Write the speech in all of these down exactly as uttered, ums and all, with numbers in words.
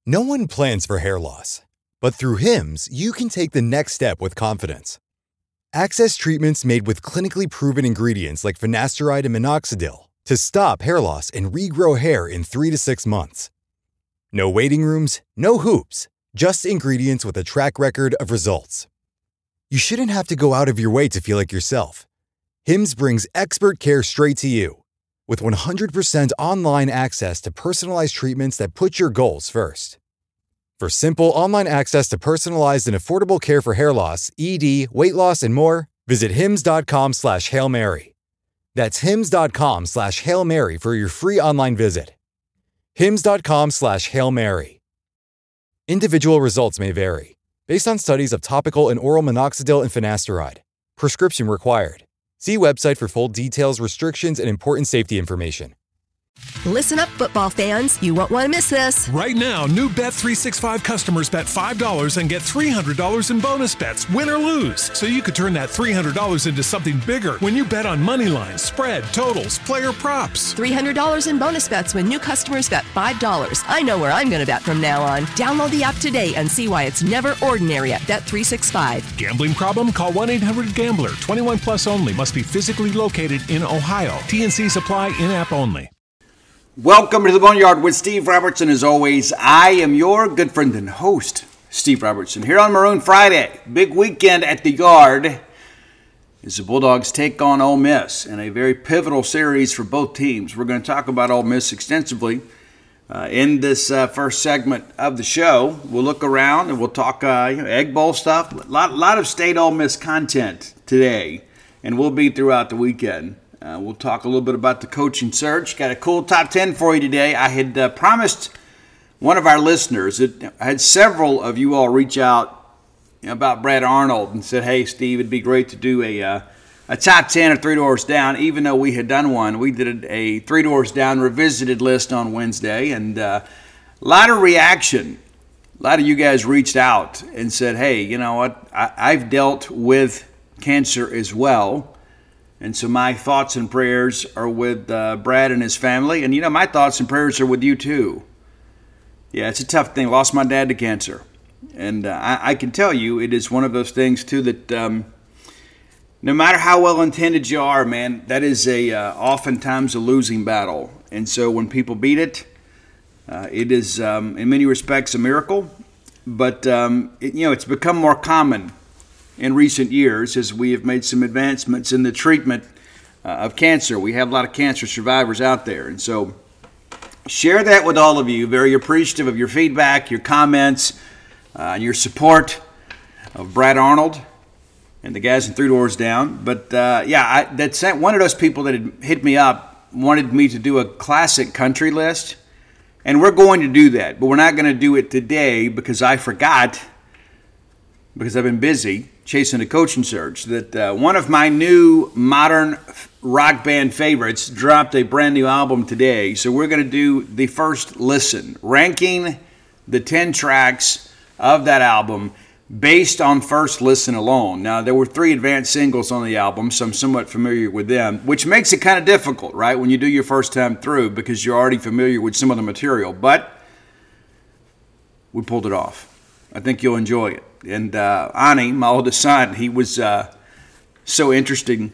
No one plans for hair loss, but through Hims, you can take the next step with confidence. Access treatments made with clinically proven ingredients like finasteride and minoxidil to stop hair loss and regrow hair in three to six months. No waiting rooms, no hoops, just ingredients with a track record of results. You shouldn't have to go out of your way to feel like yourself. Hims brings expert care straight to you. With one hundred percent online access to personalized treatments that put your goals first. For simple online access to personalized and affordable care for hair loss, E D, weight loss, and more, visit hims.com slash Hail Mary. That's hims.com slash Hail Mary for your free online visit. hims.com slash Hail Mary. Individual results may vary, based on studies of topical and oral minoxidil and finasteride. Prescription required. See website for full details, restrictions, and important safety information. Listen up, football fans. You won't want to miss this. Right now, new Bet three sixty-five customers bet five dollars and get three hundred dollars in bonus bets, win or lose. So you could turn that three hundred dollars into something bigger when you bet on money lines, spread, totals, player props. three hundred dollars in bonus bets when new customers bet five dollars. I know where I'm going to bet from now on. Download the app today and see why it's never ordinary at Bet three sixty-five. Gambling problem? Call one eight hundred gambler. twenty-one plus only. Must be physically located in Ohio. T N C supply in-app only. Welcome to the Boneyard with Steve Robertson. As always, I am your good friend and host, Steve Robertson, here on Maroon Friday. Big weekend at the Yard as the Bulldogs take on Ole Miss in a very pivotal series for both teams. We're going to talk about Ole Miss extensively uh, in this uh, first segment of the show. We'll look around and we'll talk uh, you know, Egg Bowl stuff. A lot, lot of State Ole Miss content today, and will be throughout the weekend. Uh, we'll talk a little bit about the coaching search. Got a cool top ten for you today. I had uh, promised one of our listeners, that I had several of you all reach out you know, about Brad Arnold and said, hey, Steve, it'd be great to do a uh, a top ten of Three Doors Down. Even though we had done one, we did a Three Doors Down revisited list on Wednesday. And uh, a lot of reaction. A lot of you guys reached out and said, hey, you know what, I- I've dealt with cancer as well. And so my thoughts and prayers are with uh, Brad and his family. And, you know, my thoughts and prayers are with you, too. Yeah, it's a tough thing. Lost my dad to cancer. And uh, I, I can tell you it is one of those things, too, that um, no matter how well-intended you are, man, that is a uh, oftentimes a losing battle. And so when people beat it, uh, it is, um, in many respects, a miracle. But, um, it, you know, it's become more common in recent years as we have made some advancements in the treatment uh, of cancer. We have a lot of cancer survivors out there. And so share that with all of you. Very appreciative of your feedback, your comments, uh, and your support of Brad Arnold and the guys in Three Doors Down. But, uh, yeah, I, that's one of those people that had hit me up, wanted me to do a classic country list. And we're going to do that. But we're not going to do it today because I forgot, because I've been busy chasing a coaching search, that uh, one of my new modern rock band favorites dropped a brand new album today. So we're going to do the first listen, ranking the ten tracks of that album based on first listen alone. Now, there were three advanced singles on the album, so I'm somewhat familiar with them, which makes it kind of difficult, right, when you do your first time through because you're already familiar with some of the material. But we pulled it off. I think you'll enjoy it. And uh, Ani, my oldest son, he was uh, so interesting.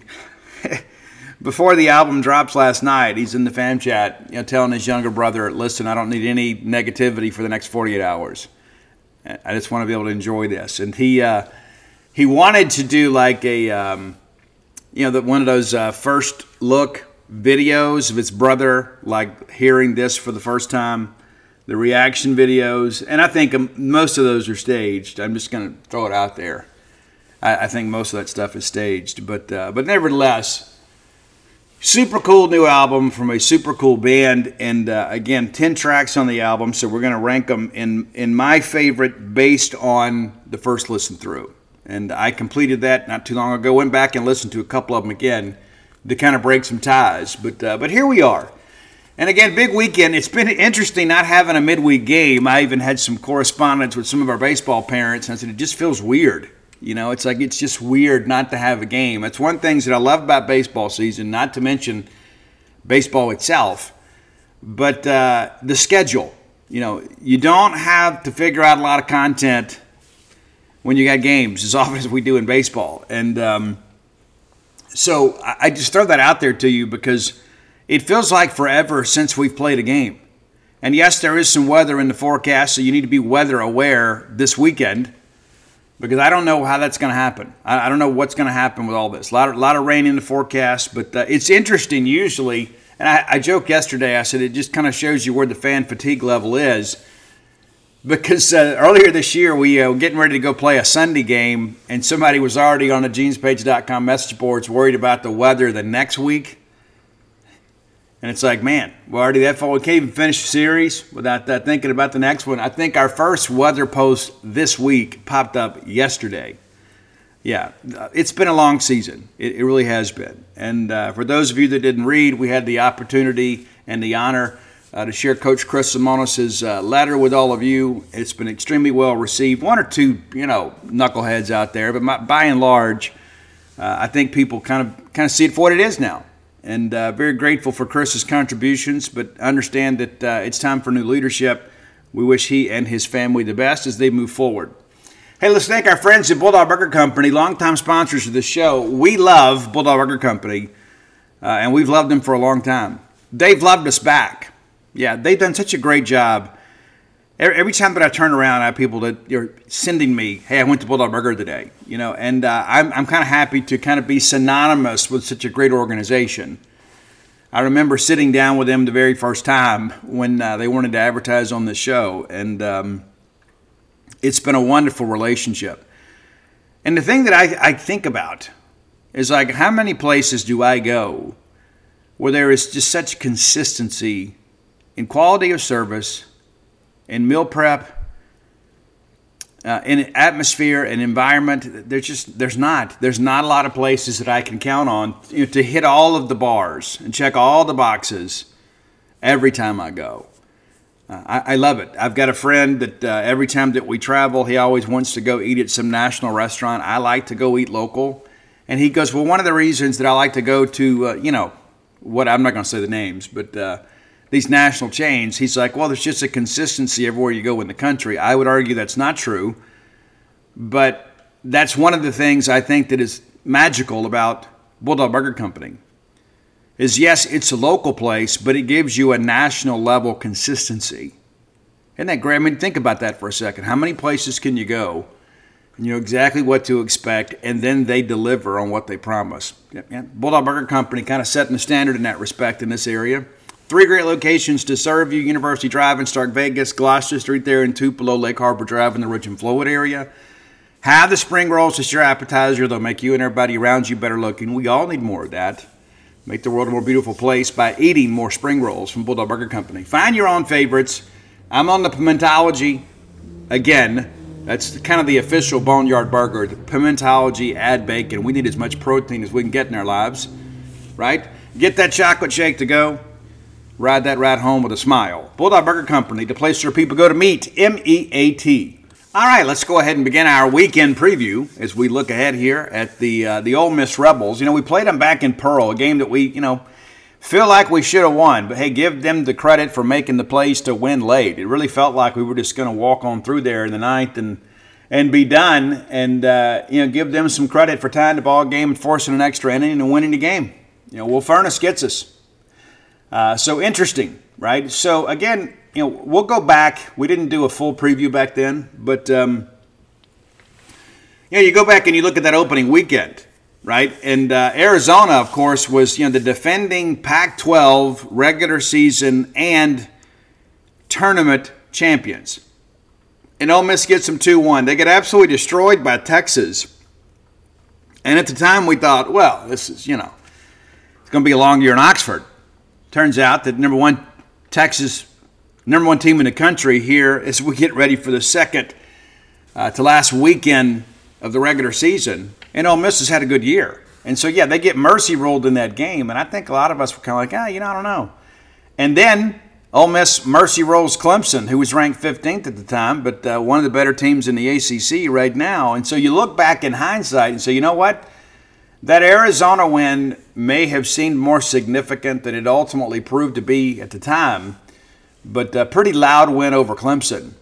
Before the album drops last night, he's in the fam chat, you know, telling his younger brother, listen, I don't need any negativity for the next forty-eight hours. I just want to be able to enjoy this. And he uh, he wanted to do like a, um, you know, the, one of those uh, first look videos of his brother, like hearing this for the first time. The reaction videos, and I think most of those are staged. I'm just going to throw it out there. I, I think most of that stuff is staged, but uh, but nevertheless, super cool new album from a super cool band, and uh, again, ten tracks on the album. So we're going to rank them in in my favorite based on the first listen through. And I completed that not too long ago. Went back and listened to a couple of them again to kind of break some ties. But uh, but here we are. And again, big weekend. It's been interesting not having a midweek game. I even had some correspondence with some of our baseball parents, and I said, it just feels weird. You know, it's like it's just weird not to have a game. It's one of the things that I love about baseball season, not to mention baseball itself, but uh, the schedule. you know, you don't have to figure out a lot of content when you got games as often as we do in baseball. And um, so I just throw that out there to you because it feels like forever since we've played a game. And yes, there is some weather in the forecast, so you need to be weather aware this weekend because I don't know how that's going to happen. I, I don't know what's going to happen with all this. A lot of, a lot of rain in the forecast, but uh, it's interesting usually. And I, I joked yesterday, I said it just kind of shows you where the fan fatigue level is because uh, earlier this year we uh, were getting ready to go play a Sunday game and somebody was already on the jeans page dot com message boards worried about the weather the next week. And it's like, man, we're already that far. We can't even finish the series without uh, thinking about the next one. I think our first weather post this week popped up yesterday. Yeah, it's been a long season. It, it really has been. And uh, for those of you that didn't read, we had the opportunity and the honor uh, to share Coach Chris Lemonis' uh, letter with all of you. It's been extremely well received. One or two, you know, knuckleheads out there, but my, by and large, uh, I think people kind of kind of see it for what it is now. And uh, very grateful for Chris's contributions, but understand that uh, it's time for new leadership. We wish he and his family the best as they move forward. Hey, let's thank our friends at Bulldog Burger Company, longtime sponsors of the show. We love Bulldog Burger Company, uh, and we've loved them for a long time. They've loved us back. Yeah, they've done such a great job. Every, every time that I turn around, I have people that are sending me, hey, I went to Bulldog Burger today, you know, and uh, I'm, I'm kind of happy to kind of be synonymous with such a great organization. I remember sitting down with them the very first time when uh, they wanted to advertise on the show, and um, it's been a wonderful relationship. And the thing that I, I think about is like, how many places do I go where there is just such consistency in quality of service, in meal prep, uh, in atmosphere and environment? There's just there's not there's not a lot of places that I can count on, you know, to hit all of the bars and check all the boxes every time I go. Uh, I, I love it. I've got a friend that uh, every time that we travel, he always wants to go eat at some national restaurant. I like to go eat local, and he goes, well, one of the reasons that I like to go to, uh, you know, what I'm not going to say the names, but uh, these national chains, he's like, well, there's just a consistency everywhere you go in the country. I would argue that's not true, but that's one of the things I think that is magical about Bulldog Burger Company is, yes, it's a local place, but it gives you a national level consistency. Isn't that great? I mean, think about that for a second. How many places can you go and you know exactly what to expect, and then they deliver on what they promise? Yeah, Bulldog Burger Company kind of setting the standard in that respect in this area. Three great locations to serve you: University Drive in Stark Vegas, Gloucester Street there in Tupelo, Lake Harbor Drive in the Richmond Flowood area. Have the spring rolls as your appetizer. They'll make you and everybody around you better looking. We all need more of that. Make the world a more beautiful place by eating more spring rolls from Bulldog Burger Company. Find your own favorites. I'm on the Pimentology. Again, that's kind of the official Boneyard Burger. The Pimentology, add bacon. We need as much protein as we can get in our lives, right? Get that chocolate shake to go. Ride that ride home with a smile. Bulldog Burger Company, the place where people go to meet, M E A T. All right, let's go ahead and begin our weekend preview as we look ahead here at the uh, the Ole Miss Rebels. You know, we played them back in Pearl, a game that we, you know, feel like we should have won. But, hey, give them the credit for making the plays to win late. It really felt like we were just going to walk on through there in the ninth and and be done and, uh, you know, give them some credit for tying the ball game and forcing an extra inning and winning the game. You know, Will Furnace gets us. Uh, so interesting, right? So, again, you know, we'll go back. We didn't do a full preview back then, but, um, you know, you go back and you look at that opening weekend, right? And uh, Arizona, of course, was, you know, the defending Pac twelve regular season and tournament champions. And Ole Miss gets them two one. They get absolutely destroyed by Texas. And at the time we thought, well, this is, you know, it's going to be a long year in Oxford. Turns out that number one, Texas, number one team in the country here as we get ready for the second uh, to last weekend of the regular season. And Ole Miss has had a good year. And so, yeah, they get mercy ruled in that game. And I think a lot of us were kind of like, ah, you know, I don't know. And then Ole Miss mercy rolls Clemson, who was ranked fifteenth at the time, but uh, one of the better teams in the A C C right now. And so you look back in hindsight and say, you know what? That Arizona win may have seemed more significant than it ultimately proved to be at the time. but a pretty loud win over Clemson.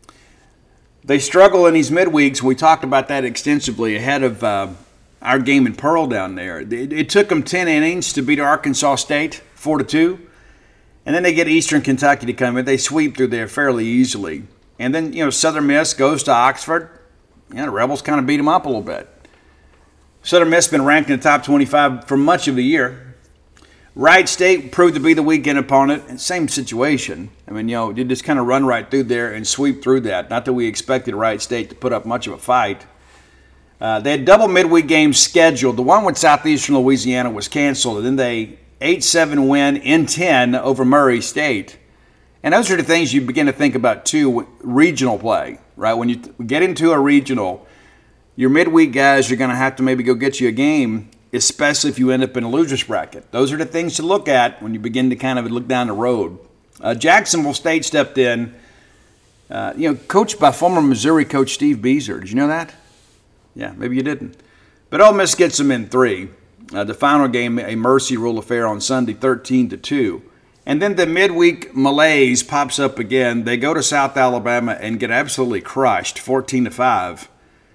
They struggle in these midweeks. We talked about that extensively ahead of uh, our game in Pearl down there. It, it took them ten innings to beat Arkansas State four to two. And then they get Eastern Kentucky to come in. They sweep through there fairly easily. And then, you know, Southern Miss goes to Oxford. You know, the Rebels kind of beat them up a little bit. Southern Miss has been ranked in the top twenty-five for much of the year. Wright State proved to be the weekend opponent. And same situation. I mean, you know, you just kind of run right through there and sweep through that. Not that we expected Wright State to put up much of a fight. Uh, they had double midweek games scheduled. The one with Southeastern Louisiana was canceled. And then they eight seven win in ten over Murray State. And those are the things you begin to think about, too, regional play, right? When you get into a regional, your midweek guys are going to have to maybe go get you a game, especially if you end up in a loser's bracket. Those are the things to look at when you begin to kind of look down the road. Uh, Jacksonville State stepped in, uh, you know, coached by former Missouri coach Steve Beazer. Did you know that? Yeah, maybe you didn't. But Ole Miss gets them in three. Uh, the final game, a mercy rule affair on Sunday, thirteen to two. And then the midweek malaise pops up again. They go to South Alabama and get absolutely crushed, fourteen to five.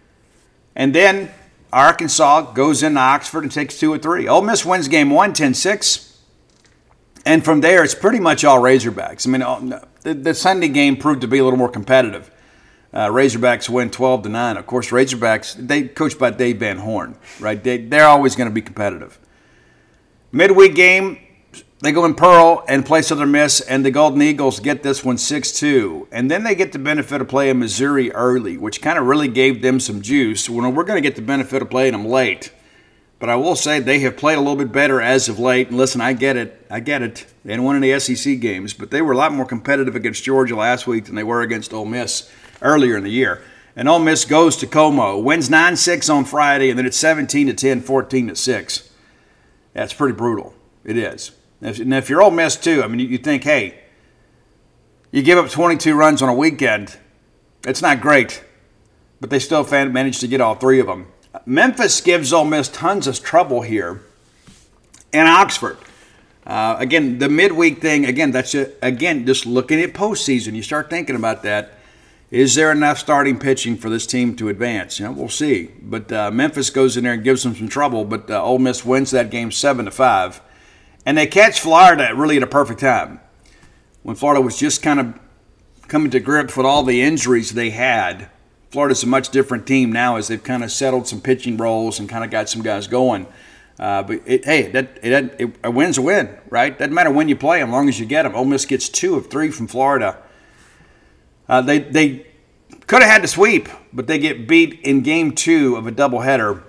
And then Arkansas goes into Oxford and takes two or three. Ole Miss wins game one, ten six. And from there, it's pretty much all Razorbacks. I mean, the, the Sunday game proved to be a little more competitive. Uh, Razorbacks win twelve to nine. Of course, Razorbacks, they coached by Dave Van Horn, right? They, they're always going to be competitive. Midweek game, they go in Pearl and play Southern Miss, and the Golden Eagles get this one six two. And then they get the benefit of playing Missouri early, which kind of really gave them some juice. Well, we're going to get the benefit of playing them late. But I will say they have played a little bit better as of late. And listen, I get it. I get it. They didn't win any S E C games, but they were a lot more competitive against Georgia last week than they were against Ole Miss earlier in the year. And Ole Miss goes to Como, wins nine six on Friday, and then it's seventeen to ten, fourteen to six. That's pretty brutal. It is. And if you're Ole Miss too, I mean, you think, hey, you give up twenty-two runs on a weekend. It's not great, but they still managed to get all three of them. Memphis gives Ole Miss tons of trouble here. And Oxford. Uh, again, the midweek thing, again, that's a, again, just looking at postseason, you start thinking about that. Is there enough starting pitching for this team to advance? You know, we'll see. But uh, Memphis goes in there and gives them some trouble, but uh, Ole Miss wins that game seven to five. And they catch Florida really at a perfect time. When Florida was just kind of coming to grips with all the injuries they had. Florida's a much different team now as they've kind of settled some pitching roles and kind of got some guys going. Uh, but, it, hey, that, it, it, a win's a win, right? Doesn't matter when you play them, as long as you get them. Ole Miss gets two of three from Florida. Uh, they they could have had to sweep, but they get beat in game two of a doubleheader,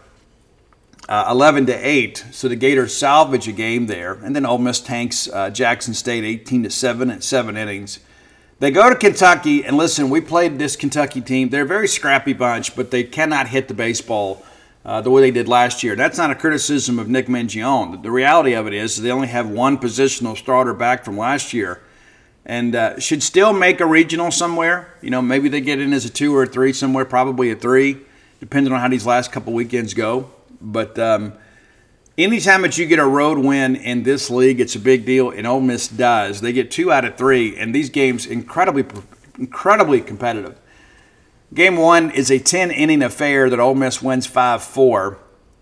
uh, eleven to eight. So the Gators salvage a game there, and then Ole Miss tanks uh, Jackson State eighteen to seven in seven innings. They go to Kentucky, and listen, we played this Kentucky team. They're a very scrappy bunch, but they cannot hit the baseball uh, the way they did last year. That's not a criticism of Nick Mangione. The reality of it is they only have one positional starter back from last year. And uh, should still make a regional somewhere. You know, maybe they get in as a two or a three somewhere, probably a three, depending on how these last couple weekends go. But um, anytime that you get a road win in this league, it's a big deal, and Ole Miss does. They get two out of three, and these games incredibly, incredibly competitive. Game one is a ten-inning affair that Ole Miss wins five four.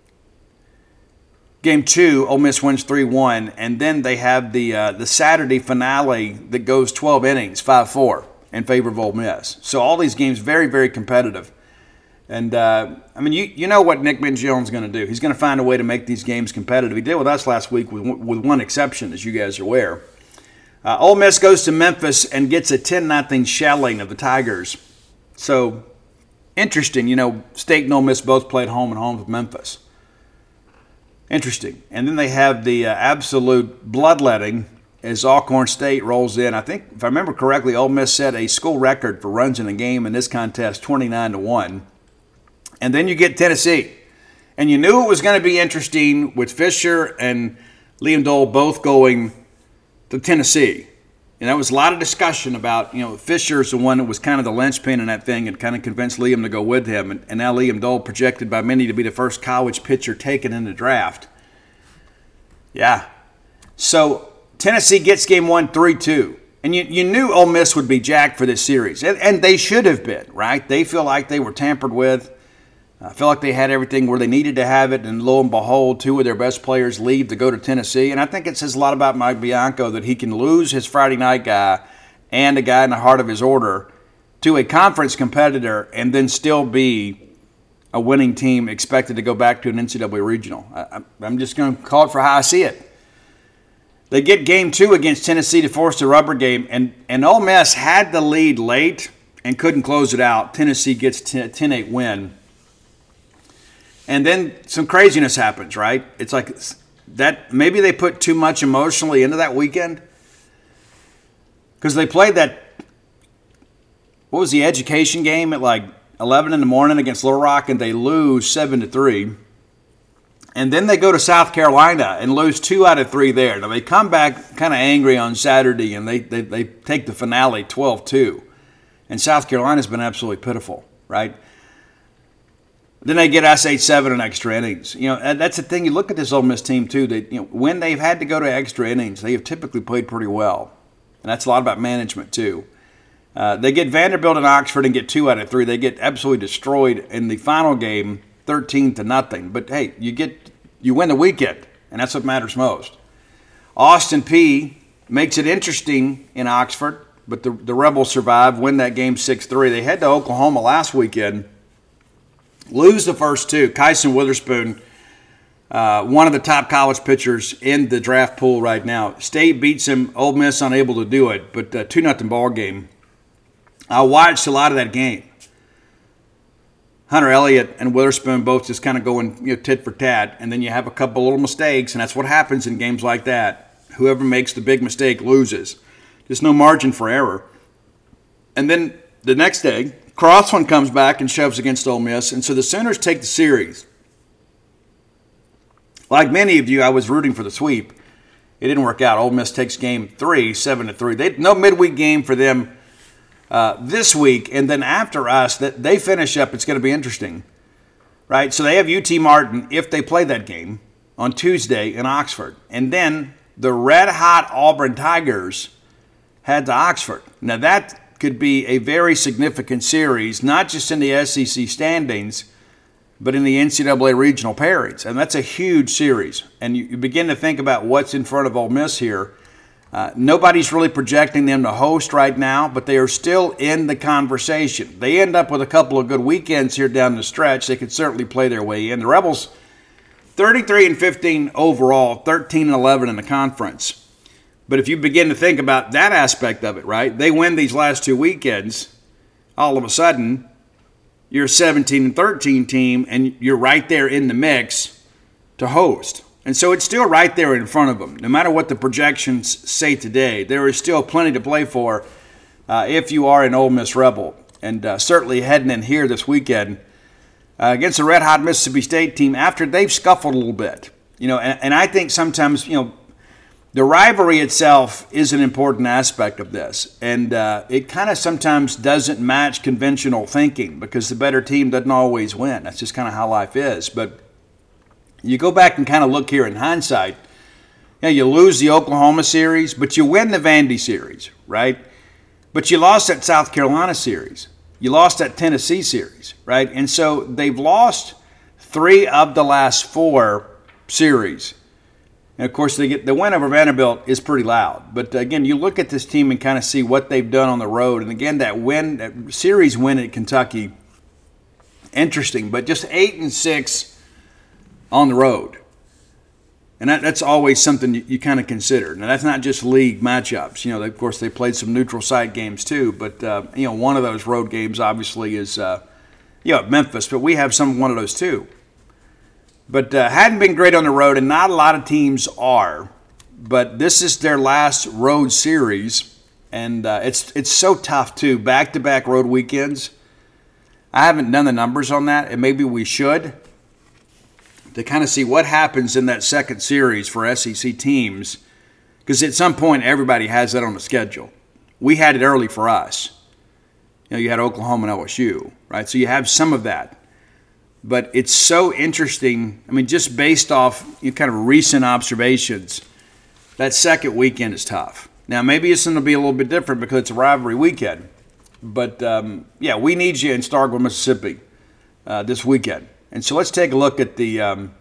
Game two, Ole Miss wins three one, and then they have the uh, the Saturday finale that goes twelve innings, five four, in favor of Ole Miss. So all these games very, very competitive. And, uh, I mean, you you know what Nick Mangione's going to do. He's going to find a way to make these games competitive. He did with us last week with, with one exception, as you guys are aware. Uh, Ole Miss goes to Memphis and gets a ten nothing shelling of the Tigers. So, interesting. You know, State and Ole Miss both played home and home with Memphis. Interesting. And then they have the uh, absolute bloodletting as Alcorn State rolls in. I think, if I remember correctly, Ole Miss set a school record for runs in a game in this contest, twenty-nine to one. And then you get Tennessee. And you knew it was going to be interesting with Fisher and Liam Dole both going to Tennessee. And there was a lot of discussion about, you know, Fisher's the one that was kind of the linchpin in that thing and kind of convinced Liam to go with him. And, and now Liam Dole projected by many to be the first college pitcher taken in the draft. Yeah. So Tennessee gets game one three two. And you, you knew Ole Miss would be jacked for this series. And, and they should have been, right? They feel like they were tampered with. I feel like they had everything where they needed to have it. And lo and behold, two of their best players leave to go to Tennessee. And I think it says a lot about Mike Bianco that he can lose his Friday night guy and a guy in the heart of his order to a conference competitor and then still be a winning team expected to go back to an N C double A regional. I, I'm just going to call it for how I see it. They get game two against Tennessee to force the rubber game, and, and Ole Miss had the lead late and couldn't close it out. Tennessee gets ten eight win. And then some craziness happens, right? It's like that maybe they put too much emotionally into that weekend because they played that, what was the education game at like eleven in the morning against Little Rock, and they lose seven to three. And then they go to South Carolina and lose two out of three there. Now, they come back kind of angry on Saturday, and they, they, they take the finale twelve two. And South Carolina's been absolutely pitiful, right? Then they get us eight seven in extra innings. You know, and that's the thing. You look at this Ole Miss team, too. They, you know, when they've had to go to extra innings, they have typically played pretty well. And that's a lot about management, too. Uh, they get Vanderbilt and Oxford and get two out of three. They get absolutely destroyed in the final game, thirteen to nothing. But hey, you get you win the weekend, and that's what matters most. Austin Peay makes it interesting in Oxford, but the, the Rebels survive, win that game six three. They head to Oklahoma last weekend, lose the first two. Kyson Witherspoon, uh, one of the top college pitchers in the draft pool right now. State beats him, Ole Miss unable to do it, but uh, two nothing ball game. I watched a lot of that game. Hunter Elliott and Witherspoon both just kind of going, you know, tit for tat, and then you have a couple little mistakes, and that's what happens in games like that. Whoever makes the big mistake loses. There's no margin for error. And then the next day, Crossland comes back and shoves against Ole Miss, and so the Sooners take the series. Like many of you, I was rooting for the sweep. It didn't work out. Ole Miss takes game three, seven to three. They no midweek game for them Uh, this week, and then after us, that they finish up, it's going to be interesting, right? So they have U T Martin, if they play that game, on Tuesday in Oxford. And then the red-hot Auburn Tigers head to Oxford. Now that could be a very significant series, not just in the S E C standings, but in the N C double A regional pairings. And that's a huge series. And you, you begin to think about what's in front of Ole Miss here. Uh, nobody's really projecting them to host right now, but they are still in the conversation. They end up with a couple of good weekends here down the stretch. They could certainly play their way in. The Rebels, thirty-three and fifteen overall, thirteen and eleven in the conference. But if you begin to think about that aspect of it, right, they win these last two weekends, all of a sudden, you're a seventeen and thirteen team, and you're right there in the mix to host. And so it's still right there in front of them. No matter what the projections say today, there is still plenty to play for uh, if you are an Ole Miss Rebel. And uh, certainly heading in here this weekend uh, against a red-hot Mississippi State team after they've scuffled a little bit. You know, and, and I think sometimes, you know, the rivalry itself is an important aspect of this. And uh, it kind of sometimes doesn't match conventional thinking because the better team doesn't always win. That's just kind of how life is. But you go back and kind of look here in hindsight, you know, you lose the Oklahoma series, but you win the Vandy series, right? But you lost that South Carolina series. You lost that Tennessee series, right? And so they've lost three of the last four series. And, of course, they get the win over Vanderbilt is pretty loud. But, again, you look at this team and kind of see what they've done on the road. And, again, that win, that series win at Kentucky, interesting. But just eight and six on the road. And that, that's always something you, you kind of consider. Now, that's not just league matchups. You know, they, of course, they played some neutral site games too. But, uh, you know, one of those road games obviously is, uh, you know, Memphis. But we have some one of those too. But uh, hadn't been great on the road, and not a lot of teams are. But this is their last road series. And uh, it's it's so tough, too. Back-to-back road weekends. I haven't done the numbers on that, and maybe we should, to kind of see what happens in that second series for S E C teams. Because at some point, everybody has that on the schedule. We had it early for us. You know, you had Oklahoma and L S U, right? So you have some of that. But it's so interesting. I mean, just based off you know, kind of recent observations, that second weekend is tough. Now, maybe it's going to be a little bit different because it's a rivalry weekend. But, um, yeah, we need you in Starkville, Mississippi uh, this weekend. And so let's take a look at the um,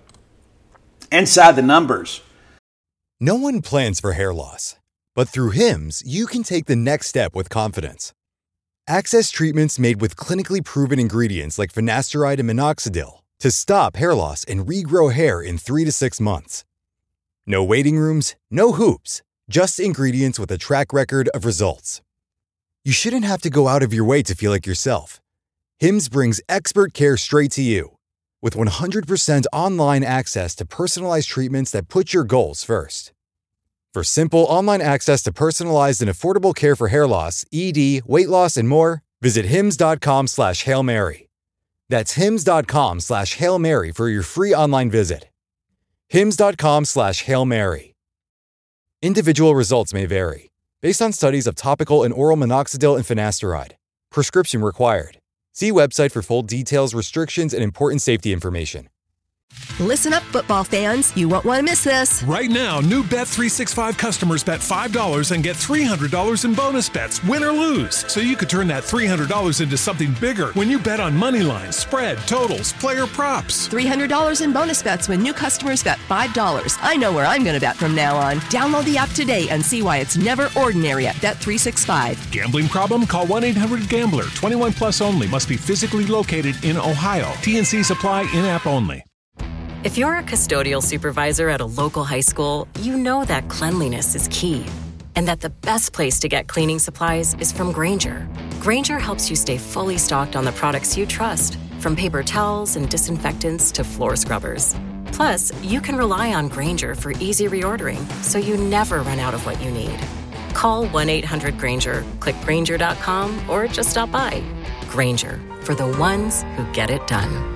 inside the numbers. No one plans for hair loss, but through Hims, you can take the next step with confidence. Access treatments made with clinically proven ingredients like finasteride and minoxidil to stop hair loss and regrow hair in three to six months. No waiting rooms, no hoops, just ingredients with a track record of results. You shouldn't have to go out of your way to feel like yourself. Hims brings expert care straight to you. With one hundred percent online access to personalized treatments that put your goals first. For simple online access to personalized and affordable care for hair loss, E D, weight loss, and more, visit hims.com slash Hail Mary. That's hims.com slash Hail Mary for your free online visit. hims.com slash Hail Mary. Individual results may vary, based on studies of topical and oral minoxidil and finasteride. Prescription required. See website for full details, restrictions, and important safety information. Listen up, football fans. You won't want to miss this. Right now, new Bet three sixty-five customers bet five dollars and get three hundred dollars in bonus bets, win or lose. So you could turn that three hundred dollars into something bigger when you bet on money lines, spread, totals, player props. three hundred dollars in bonus bets when new customers bet five dollars. I know where I'm going to bet from now on. Download the app today and see why it's never ordinary at Bet three sixty-five. Gambling problem? Call one eight hundred gambler. twenty-one plus only. Must be physically located in Ohio. T N C supply in-app only. If you're a custodial supervisor at a local high school, you know that cleanliness is key and that the best place to get cleaning supplies is from Grainger. Grainger helps you stay fully stocked on the products you trust, from paper towels and disinfectants to floor scrubbers. Plus, you can rely on Grainger for easy reordering, so you never run out of what you need. Call one eight hundred Grainger, click Grainger dot com, or just stop by. Grainger, for the ones who get it done.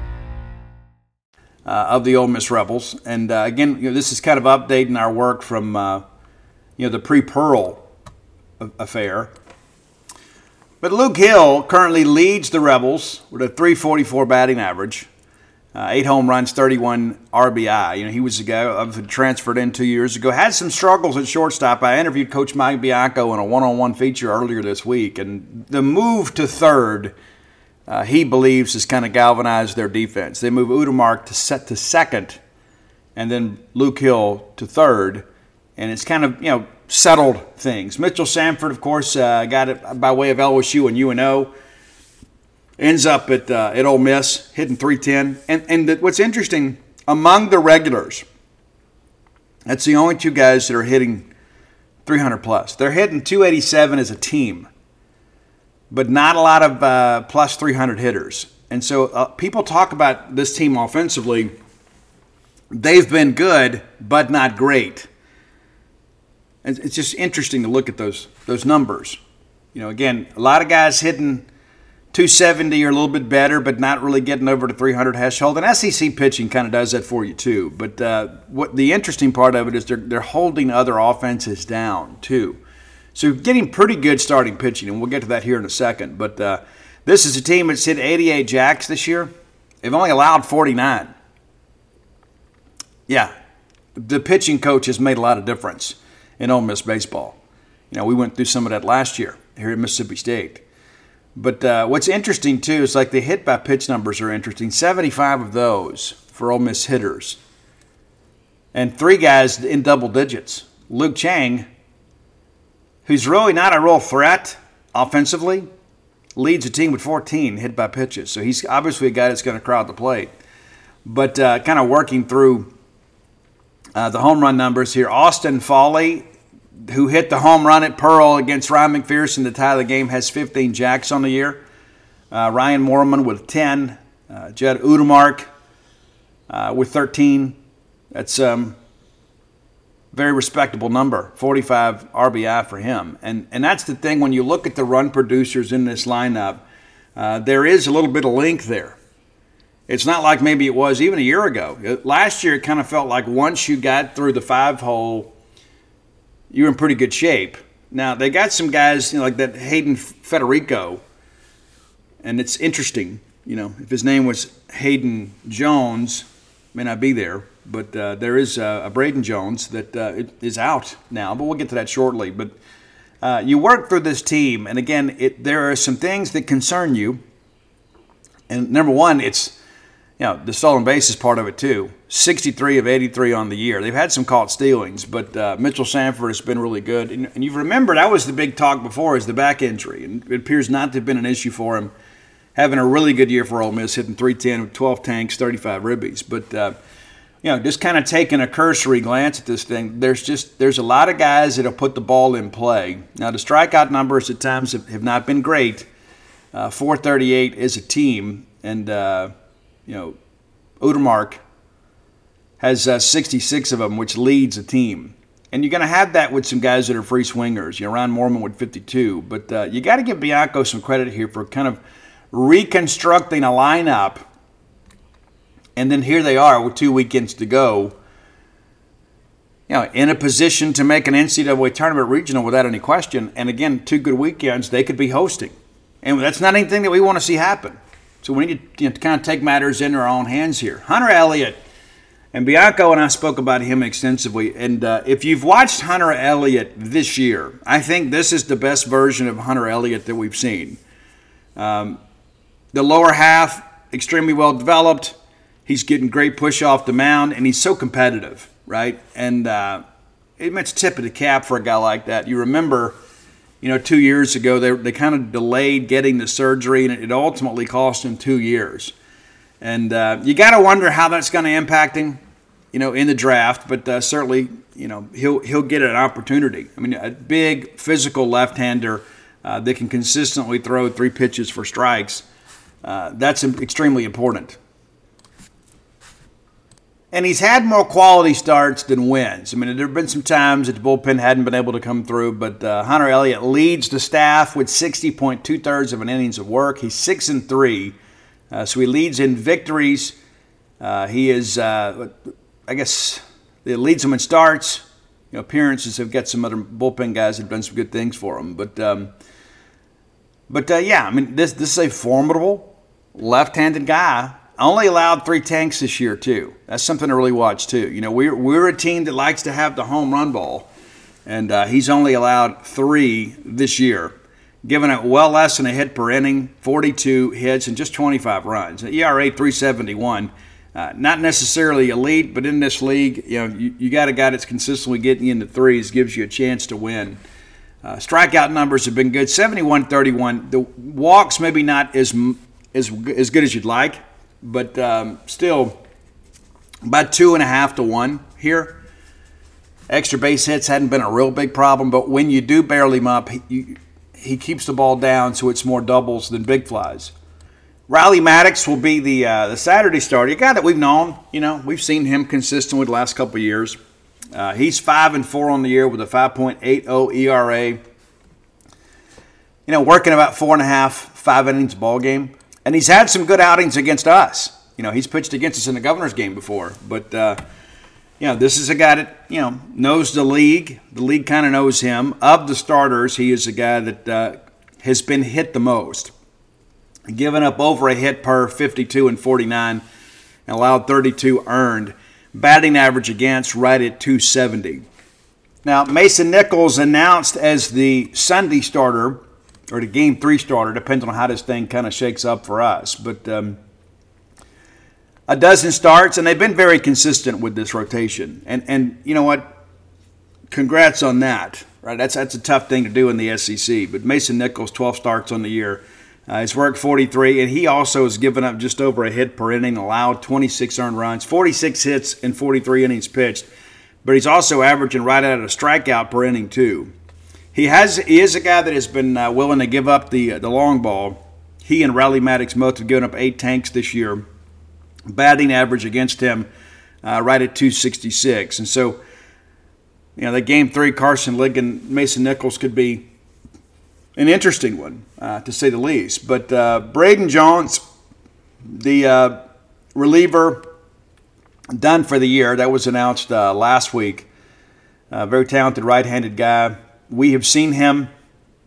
Uh, of the Ole Miss Rebels. And uh, again, you know, this is kind of updating our work from uh, you know the pre-Pearl affair. But Luke Hill currently leads the Rebels with a three forty-four batting average, uh, eight home runs, thirty-one R B I. You know, he was a guy I've transferred in two years ago. Had some struggles at shortstop. I interviewed Coach Mike Bianco in a one-on-one feature earlier this week, and the move to third, Uh, he believes has kind of galvanized their defense. They move Udemark to set to second, and then Luke Hill to third, and it's kind of you know settled things. Mitchell Sanford, of course, uh, got it by way of L S U and U N O. Ends up at uh, at Ole Miss, hitting three ten. And and the, what's interesting, among the regulars, that's the only two guys that are hitting three hundred plus. They're hitting two eighty-seven as a team, but not a lot of uh, plus three hundred hitters. And so uh, people talk about this team offensively. They've been good, but not great. And it's just interesting to look at those those numbers. You know, again, a lot of guys hitting two seventy or a little bit better, but not really getting over to three hundred Heshold. And S E C pitching kind of does that for you too. But uh, what the interesting part of it is they're they're holding other offenses down too. So getting pretty good starting pitching, and we'll get to that here in a second. But uh, this is a team that's hit eighty-eight jacks this year. They've only allowed forty-nine. Yeah, the pitching coach has made a lot of difference in Ole Miss baseball. You know, we went through some of that last year here at Mississippi State. But uh, what's interesting, too, is like the hit-by-pitch numbers are interesting. seventy-five of those for Ole Miss hitters. And three guys in double digits. Luke Chang, who's really not a real threat offensively, leads the team with fourteen hit by pitches. So he's obviously a guy that's going to crowd the plate. But uh, kind of working through uh, the home run numbers here. Austin Foley, who hit the home run at Pearl against Ryan McPherson to tie the game, has fifteen jacks on the year. Uh, Ryan Moorman with ten. Uh, Judd Udemark uh, with thirteen. That's um. very respectable number, forty-five R B I for him. And and that's the thing, when you look at the run producers in this lineup, uh, there is a little bit of length there. It's not like maybe it was even a year ago. Last year, it kind of felt like once you got through the five-hole, you were in pretty good shape. Now, they got some guys, you know, like that Hayden Federico, and it's interesting, you know, if his name was Hayden Jones, may not be there, But uh, there is uh, a Braden Jones that uh, is out now, but we'll get to that shortly. But uh, you work through this team, and again, it, there are some things that concern you. And number one, it's, you know, the stolen base is part of it too. sixty-three of eighty-three on the year. They've had some caught stealings, but uh, Mitchell Sanford has been really good. And, and you've remembered, that was the big talk before, is the back injury. And it appears not to have been an issue for him. Having a really good year for Ole Miss, hitting three ten with twelve tanks, thirty-five ribbies. But, uh, you know, just kind of taking a cursory glance at this thing, there's just there's a lot of guys that have put the ball in play. Now, the strikeout numbers at times have, have not been great. Uh, four thirty-eight is a team, and, uh, you know, Udermark has uh, sixty-six of them, which leads a team. And you're going to have that with some guys that are free swingers. You know, Ron Mormon with fifty-two. But uh, you got to give Bianco some credit here for kind of reconstructing a lineup. And then here they are with two weekends to go, you know, in a position to make an N C double A tournament regional without any question. And again, two good weekends they could be hosting. And that's not anything that we want to see happen. So we need to, you know, to kind of take matters into our own hands here. Hunter Elliott, and Bianco and I spoke about him extensively. And uh, if you've watched Hunter Elliott this year, I think this is the best version of Hunter Elliott that we've seen. Um, the lower half, extremely well developed. He's getting great push off the mound, and he's so competitive, right? And uh, it's tip of the cap for a guy like that. You remember, you know, two years ago, they they kind of delayed getting the surgery, and it ultimately cost him two years. And uh, you got to wonder how that's going to impact him, you know, in the draft. But uh, certainly, you know, he'll he'll get an opportunity. I mean, a big physical left-hander uh, that can consistently throw three pitches for strikes. Uh, that's extremely important. And he's had more quality starts than wins. I mean, there have been some times that the bullpen hadn't been able to come through, but uh, Hunter Elliott leads the staff with sixty point two thirds of an innings of work. He's six and three, uh, so he leads in victories. Uh, he is, uh, I guess, he leads them in starts. You know, appearances have got some other bullpen guys that have done some good things for him, but um, but uh, yeah, I mean, this this is a formidable left-handed guy. Only allowed three tanks this year, too. That's something to really watch, too. You know, we're, we're a team that likes to have the home run ball, and uh, he's only allowed three this year, giving it well less than a hit per inning, forty-two hits, and just twenty-five runs. E R A three seventy-one. Uh, not necessarily elite, but in this league, you know, you, you got a guy that's consistently getting into threes, gives you a chance to win. Uh, strikeout numbers have been good, seventy-one thirty-one. The walks maybe not as as as good as you'd like, but um, still about two and a half to one here. Extra base hits hadn't been a real big problem, but when you do barrel him up, he, you, he keeps the ball down, so it's more doubles than big flies. Riley Maddox will be the uh, the Saturday starter, a guy that we've known. You know, we've seen him consistently the last couple of years. Uh, he's five and four on the year with a five point eight oh E R A. You know, working about four and a half, five innings ball game. And he's had some good outings against us. You know, he's pitched against us in the Governor's game before. But, uh, you know, this is a guy that, you know, knows the league. The league kind of knows him. Of the starters, he is a guy that uh, has been hit the most. Given up over a hit per, fifty-two and forty-nine, and allowed thirty-two earned. Batting average against right at two seventy. Now, Mason Nichols announced as the Sunday starter, or the game three starter, depends on how this thing kind of shakes up for us. But um, a dozen starts, and they've been very consistent with this rotation. And and you know what? Congrats on that. Right? That's that's a tough thing to do in the S E C. But Mason Nichols, twelve starts on the year. Uh, he's worked forty-three, and he also has given up just over a hit per inning, allowed twenty-six earned runs, forty-six hits in forty-three innings pitched. But he's also averaging right at a strikeout per inning, too. He has he is a guy that has been uh, willing to give up the uh, the long ball. He and Riley Maddox both have given up eight tanks this year. Batting average against him uh, right at two sixty-six. And so, you know, the game three, Carson Ligon, Mason Nichols could be an interesting one, uh, to say the least. But uh, Braden Jones, the uh, reliever, done for the year. That was announced uh, last week. Uh, very talented right-handed guy. We have seen him,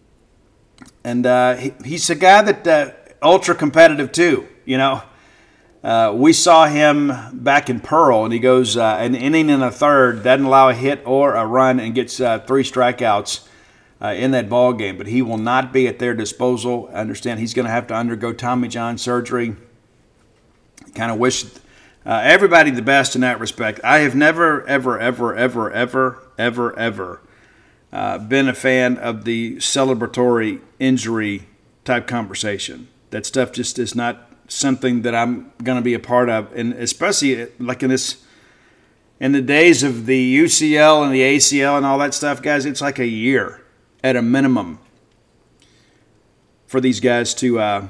and uh, he, he's a guy that uh, ultra competitive too. You know, Uh, we saw him back in Pearl, and he goes uh, an inning and a third, doesn't allow a hit or a run, and gets uh, three strikeouts uh, in that ball game. But he will not be at their disposal. I understand he's going to have to undergo Tommy John surgery. Kind of wish uh, everybody the best in that respect. I have never, ever, ever, ever, ever, ever, ever uh, been a fan of the celebratory injury type conversation. That stuff just is not something that I'm going to be a part of, and especially like in this, in the days of the U C L and the A C L and all that stuff, guys, it's like a year at a minimum for these guys to uh,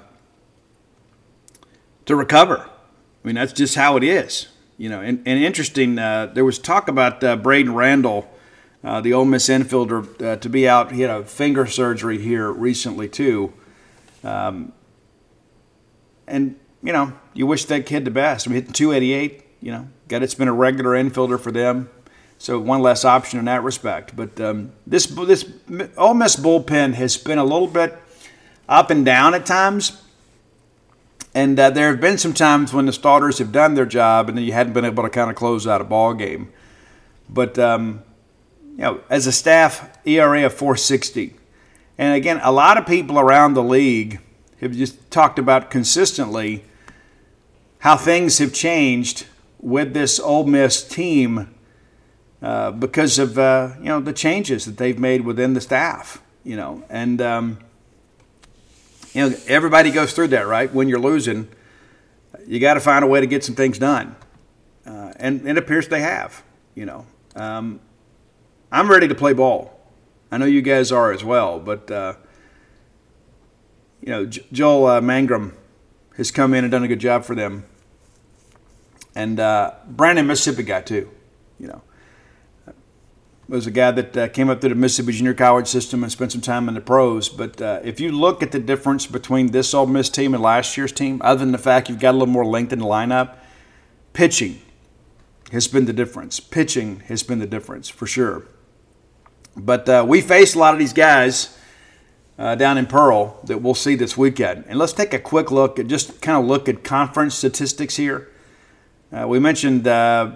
to recover. I mean, that's just how it is, you know. And, and interesting, uh, there was talk about uh, Braden Randall, uh, the Ole Miss infielder, uh, to be out. He had a finger surgery here recently too. Um, And, you know, you wish that kid the best. I mean, hitting two eighty-eight, you know, got it's been a regular infielder for them. So one less option in that respect. But um, this this Ole Miss bullpen has been a little bit up and down at times. And uh, there have been some times when the starters have done their job and then you hadn't been able to kind of close out a ball game. But, um, you know, as a staff, E R A of four sixty. And, again, a lot of people around the league have just talked about consistently how things have changed with this Ole Miss team uh, because of uh, you know the changes that they've made within the staff. You know, and um, you know everybody goes through that, right? When you're losing, you got to find a way to get some things done, uh, and, and it appears they have. You know, um, I'm ready to play ball. I know you guys are as well, but. Uh, You know, Joel uh, Mangrum has come in and done a good job for them. And uh, Brandon, Mississippi guy too, you know. Was a guy that uh, came up through the Mississippi Junior College system and spent some time in the pros. But uh, if you look at the difference between this Ole Miss team and last year's team, other than the fact you've got a little more length in the lineup, pitching has been the difference. Pitching has been the difference for sure. But uh, we faced a lot of these guys Uh, down in Pearl that we'll see this weekend. And let's take a quick look at just kind of look at conference statistics here. Uh, we mentioned, uh,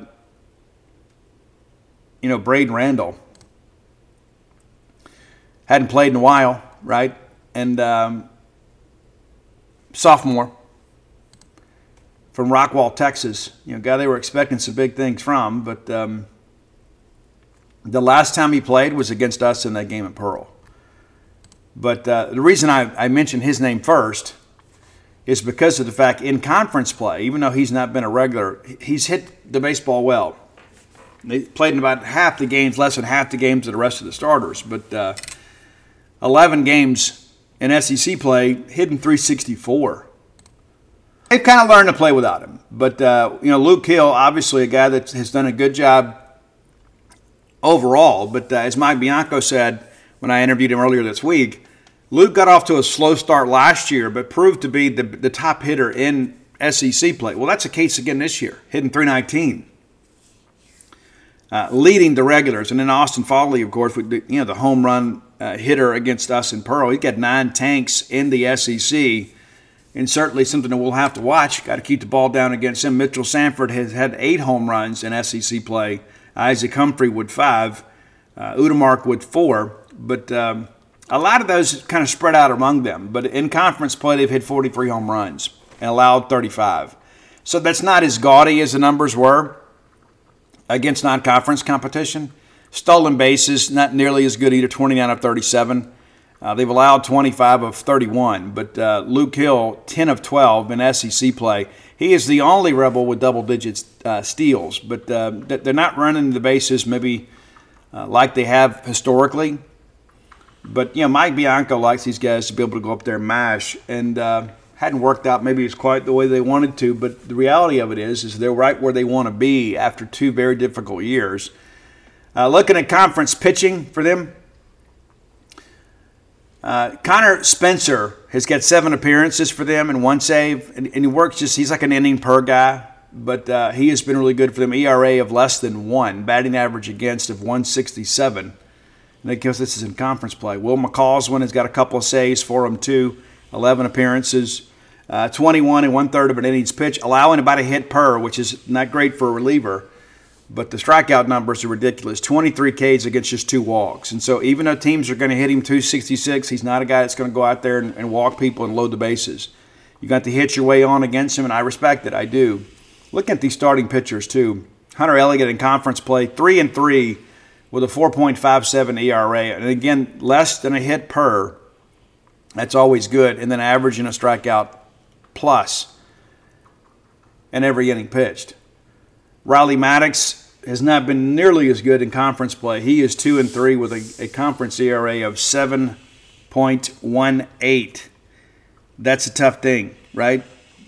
you know, Braden Randall. Hadn't played in a while, right? And um, sophomore from Rockwall, Texas. You know, guy they were expecting some big things from. But um, the last time he played was against us in that game at Pearl. But uh, the reason I, I mentioned his name first is because of the fact in conference play, even though he's not been a regular, he's hit the baseball well. They played in about half the games, less than half the games of the rest of the starters. But uh, eleven games in S E C play, hitting three sixty-four. They've kind of learned to play without him. But, uh, you know, Luke Hill, obviously a guy that has done a good job overall. But uh, as Mike Bianco said when I interviewed him earlier this week, Luke got off to a slow start last year, but proved to be the, the top hitter in S E C play. Well, that's the case again this year, hitting three nineteen, uh, leading the regulars. And then Austin Foley, of course, with the, you know the home run uh, hitter against us in Pearl. He's got nine tanks in the S E C, and certainly something that we'll have to watch. Got to keep the ball down against him. Mitchell Sanford has had eight home runs in S E C play. Isaac Humphrey with five, uh, Udemark with four, but. Um, A lot of those kind of spread out among them. But in conference play, they've hit forty-three home runs and allowed thirty-five. So that's not as gaudy as the numbers were against non-conference competition. Stolen bases, not nearly as good either, twenty-nine of thirty-seven. Uh, they've allowed twenty-five of thirty-one. But uh, Luke Hill, ten of twelve in S E C play. He is the only Rebel with double-digit uh, steals. But uh, they're not running the bases maybe uh, like they have historically. But, you know, Mike Bianco likes these guys to be able to go up there and mash. And uh, hadn't worked out maybe it's quite the way they wanted to. But the reality of it is, is they're right where they want to be after two very difficult years. Uh, looking at conference pitching for them, uh, Connor Spencer has got seven appearances for them and one save. And, and he works just, he's like an inning per guy. But uh, he has been really good for them. E R A of less than one, batting average against of one sixty-seven. Because this is in conference play. Will McCausland has got a couple of saves for him, too. eleven appearances. Uh, twenty-one and one-third of an innings pitch, allowing about a hit per, which is not great for a reliever. But the strikeout numbers are ridiculous. twenty-three Ks against just two walks. And so even though teams are going to hit him two sixty-six, he's not a guy that's going to go out there and, and walk people and load the bases. You got to hit your way on against him, and I respect it. I do. Looking at these starting pitchers, too. Hunter Elliott in conference play, three and three with a four point five seven E R A. And again, less than a hit per. That's always good. And then averaging a strikeout plus in every inning pitched. Riley Maddox has not been nearly as good in conference play. He is two and three with a, a conference E R A of seven point one eight. That's a tough thing, right?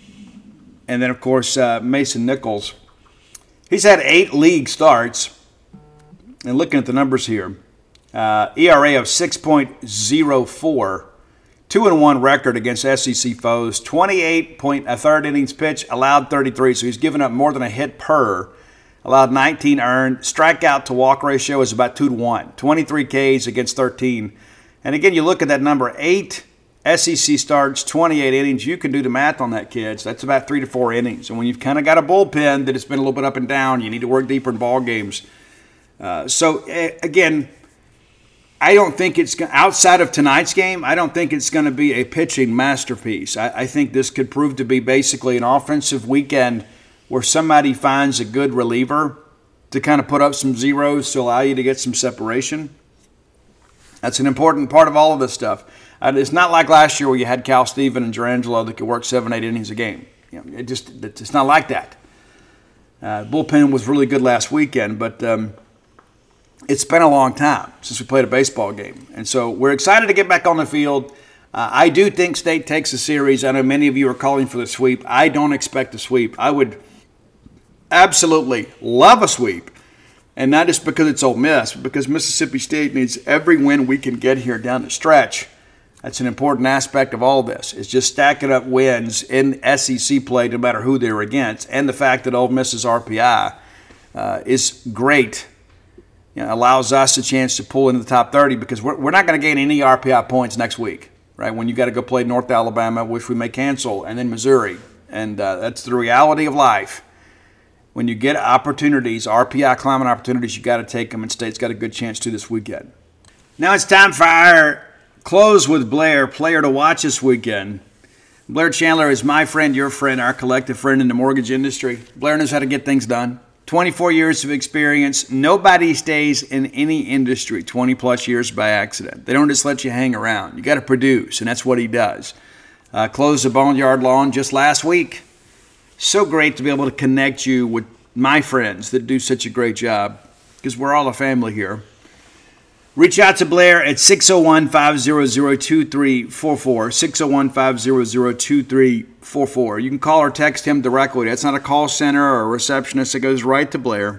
And then, of course, uh, Mason Nichols. He's had eight league starts. And looking at the numbers here, uh, E R A of six point oh four. Two and one record against S E C foes. twenty-eight point a third innings pitch, allowed thirty-three. So he's given up more than a hit per. Allowed nineteen earned. Strikeout to walk ratio is about two to one. twenty-three Ks against thirteen. And again, you look at that number, eight S E C starts, twenty-eight innings. You can do the math on that, kids. That's about three to four innings. And when you've kind of got a bullpen that has been a little bit up and down, you need to work deeper in ball games. Uh, so again, I don't think it's outside of tonight's game. I don't think it's going to be a pitching masterpiece. I, I think this could prove to be basically an offensive weekend where somebody finds a good reliever to kind of put up some zeros to allow you to get some separation. That's an important part of all of this stuff. Uh, it's not like last year where you had Cal Steven and Durangelo that could work seven, eight innings a game. You know, it just it's not like that. Uh, bullpen was really good last weekend, but. Um, It's been a long time since we played a baseball game. And so we're excited to get back on the field. Uh, I do think State takes a series. I know many of you are calling for the sweep. I don't expect a sweep. I would absolutely love a sweep. And not just because it's Ole Miss, but because Mississippi State needs every win we can get here down the stretch. That's an important aspect of all this, is just stacking up wins in S E C play no matter who they're against. And the fact that Ole Miss's R P I uh, is great. You know, allows us a chance to pull into the top thirty because we're, we're not going to gain any R P I points next week, right? When you got to go play North Alabama, which we may cancel, and then Missouri. And uh, that's the reality of life. When you get opportunities, R P I climbing opportunities, you got to take them, and State's got a good chance to this weekend. Now it's time for our Close with Blair player to watch this weekend. Blair Chandler is my friend, your friend, our collective friend in the mortgage industry. Blair knows how to get things done. twenty-four years of experience. Nobody stays in any industry twenty plus years by accident. They don't just let you hang around. You got to produce, and that's what he does. Uh, closed the Boneyard Lawn just last week. So great to be able to connect you with my friends that do such a great job because we're all a family here. Reach out to Blair at six oh one, five hundred, two three four four, six oh one, five hundred, two three four four. You can call or text him directly. That's not a call center or a receptionist. It goes right to Blair.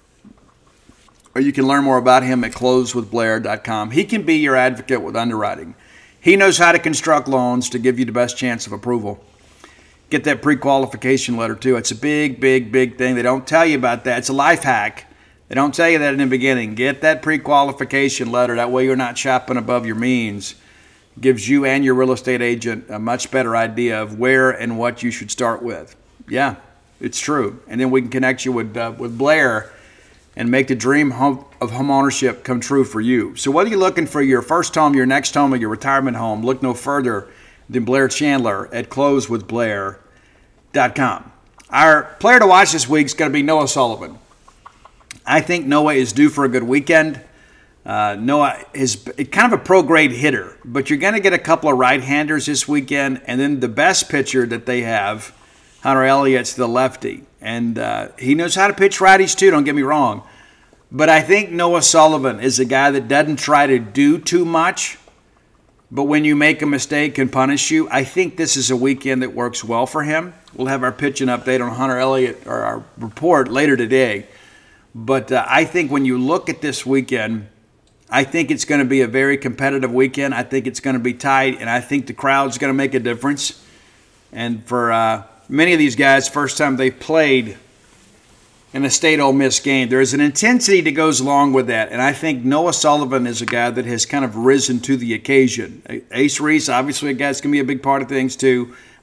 Or you can learn more about him at close with blair dot com. He can be your advocate with underwriting. He knows how to construct loans to give you the best chance of approval. Get that pre-qualification letter, too. It's a big, big, big thing. They don't tell you about that. It's a life hack. They don't tell you that in the beginning. Get that pre-qualification letter. That way you're not shopping above your means. Gives you and your real estate agent a much better idea of where and what you should start with. Yeah, it's true. And then we can connect you with uh, with Blair and make the dream home of home ownership come true for you. So whether you're looking for your first home, your next home, or your retirement home, look no further than Blair Chandler at close with blair dot com. Our player to watch this week is going to be Noah Sullivan. I think Noah is due for a good weekend. Uh, Noah is kind of a pro-grade hitter, but you're going to get a couple of right-handers this weekend, and then the best pitcher that they have, Hunter Elliott's the lefty. And uh, he knows how to pitch righties too, don't get me wrong. But I think Noah Sullivan is a guy that doesn't try to do too much, but when you make a mistake can punish you. I think this is a weekend that works well for him. We'll have our pitching update on Hunter Elliott, or our report later today. But uh, I think when you look at this weekend, I think it's going to be a very competitive weekend. I think it's going to be tight, and I think the crowd's going to make a difference. And for uh, many of these guys, first time they've played in a State Ole Miss game, there's an intensity that goes along with that. And I think Noah Sullivan is a guy that has kind of risen to the occasion. Ace Reese, obviously a guy that's going to be a big part of things too.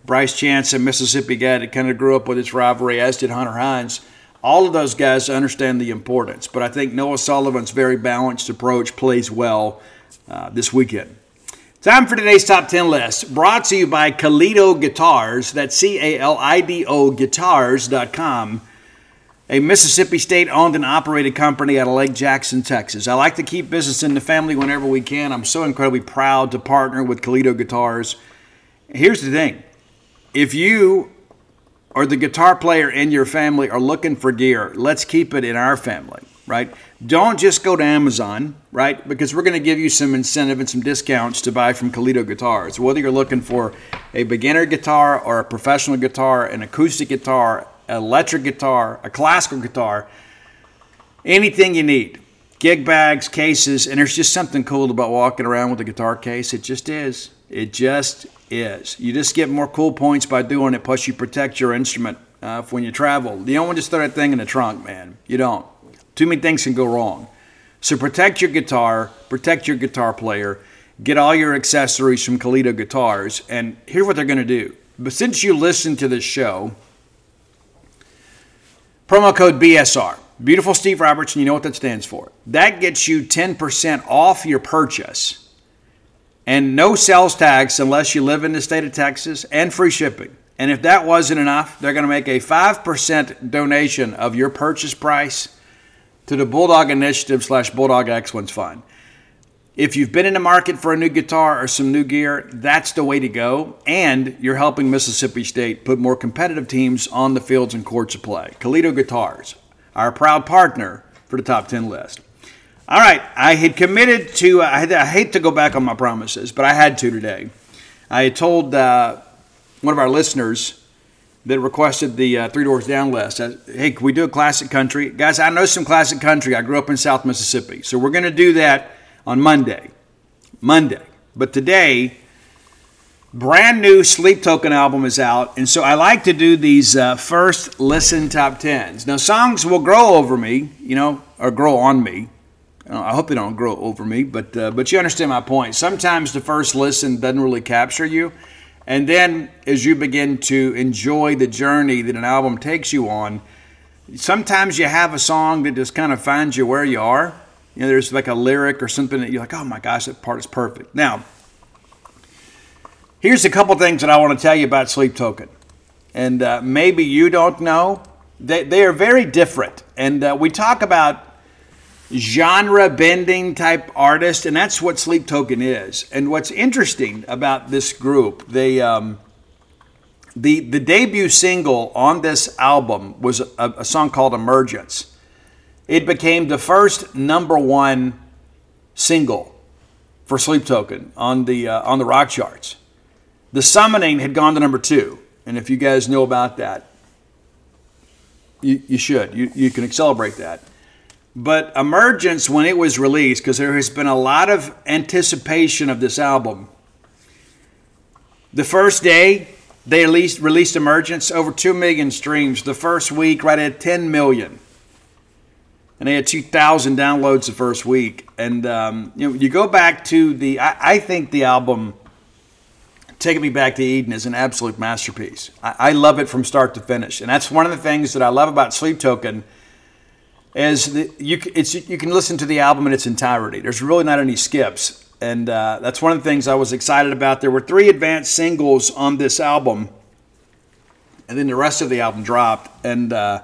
Bryce Chance, a Mississippi guy that kind of grew up with this rivalry, as did Hunter Hines. All of those guys understand the importance, but I think Noah Sullivan's very balanced approach plays well uh, this weekend. Time for today's top ten list, brought to you by Calido Guitars. That's C A L I D O guitars dot com, a Mississippi State-owned and operated company out of Lake Jackson, Texas. I like to keep business in the family whenever we can. I'm so incredibly proud to partner with Calido Guitars. Here's the thing. If you or the guitar player in your family are looking for gear, let's keep it in our family, right? Don't just go to Amazon, right? Because we're going to give you some incentive and some discounts to buy from Calido Guitars. Whether you're looking for a beginner guitar or a professional guitar, an acoustic guitar, an electric guitar, a classical guitar, anything you need. Gig bags, cases, and there's just something cool about walking around with a guitar case. It just is. It just is. You just get more cool points by doing it, plus you protect your instrument uh, when you travel. You don't want to just throw that thing in the trunk, man. You don't. Too many things can go wrong. So protect your guitar, protect your guitar player, get all your accessories from Calido Guitars, and here's what they're going to do. But since you listen to this show, promo code B S R, Beautiful Steve Robertson, you know what that stands for. That gets you ten percent off your purchase. And no sales tax unless you live in the state of Texas, and free shipping. And if that wasn't enough, they're going to make a five percent donation of your purchase price to the Bulldog Initiative slash Bulldog Excellence Fund. If you've been in the market for a new guitar or some new gear, that's the way to go. And you're helping Mississippi State put more competitive teams on the fields and courts of play. Calido Guitars, our proud partner for the top ten list. All right, I had committed to, I, had, I hate to go back on my promises, but I had to today. I had told uh, one of our listeners that requested the uh, Three Doors Down list, I, hey, can we do a classic country? Guys, I know some classic country. I grew up in South Mississippi, so we're going to do that on Monday. Monday. But today, brand new Sleep Token album is out, and so I like to do these uh, first listen top tens. Now, songs will grow over me, you know, or grow on me. I hope they don't grow over me, but uh, but you understand my point. Sometimes the first listen doesn't really capture you, and then as you begin to enjoy the journey that an album takes you on, sometimes you have a song that just kind of finds you where you are. You know, there's like a lyric or something that you're like, oh my gosh, that part is perfect. Now, here's a couple things that I want to tell you about Sleep Token, and uh, maybe you don't know. They they are very different, and uh, we talk about genre bending type artist, and that's what Sleep Token is. And what's interesting about this group, they um, the the debut single on this album was a, a song called Emergence. It became the first number one single for Sleep Token on the uh, on the rock charts. The Summoning had gone to number two, and if you guys know about that, you, you should. You you can celebrate that. But Emergence, when it was released, because there has been a lot of anticipation of this album, the first day they released, released Emergence, over two million streams. The first week, right at ten million. And they had two thousand downloads the first week. And um, you know, you go back to the, I, I think the album, Taking Me Back to Eden, is an absolute masterpiece. I, I love it from start to finish. And that's one of the things that I love about Sleep Token, is that you, it's, you can listen to the album in its entirety. There's really not any skips. And uh, that's one of the things I was excited about. There were three advanced singles on this album, and then the rest of the album dropped. And uh,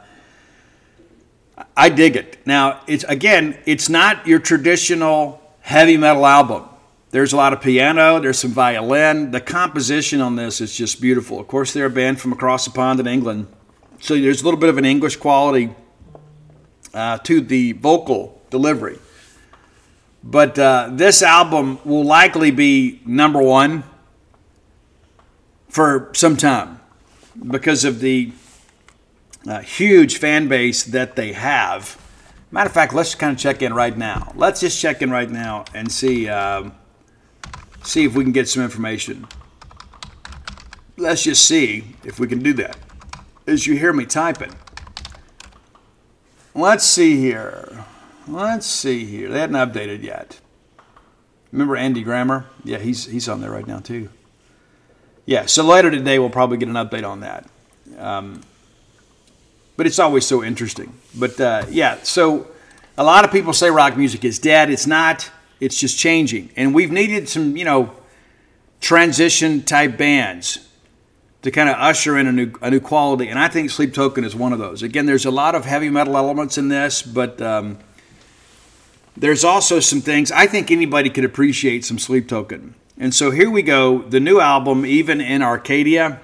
I dig it. Now, it's again, it's not your traditional heavy metal album. There's a lot of piano. There's some violin. The composition on this is just beautiful. Of course, they're a band from across the pond in England. So there's a little bit of an English quality Uh, to the vocal delivery. But uh, this album will likely be number one for some time because of the uh, huge fan base that they have. Matter of fact, let's kind of check in right now. Let's just check in right now and see, um, see if we can get some information. Let's just see if we can do that as you hear me typing. Let's see here. Let's see here. They hadn't updated yet. Remember Andy Grammer? Yeah, he's he's on there right now too. Yeah, so later today we'll probably get an update on that. Um, but it's always so interesting. But uh, yeah, so a lot of people say rock music is dead. It's not. It's just changing. And we've needed some, you know, transition type bands to kind of usher in a new a new quality. And I think Sleep Token is one of those. Again, there's a lot of heavy metal elements in this, but um, there's also some things I think anybody could appreciate some Sleep Token. And so here we go. The new album, Even in Arcadia,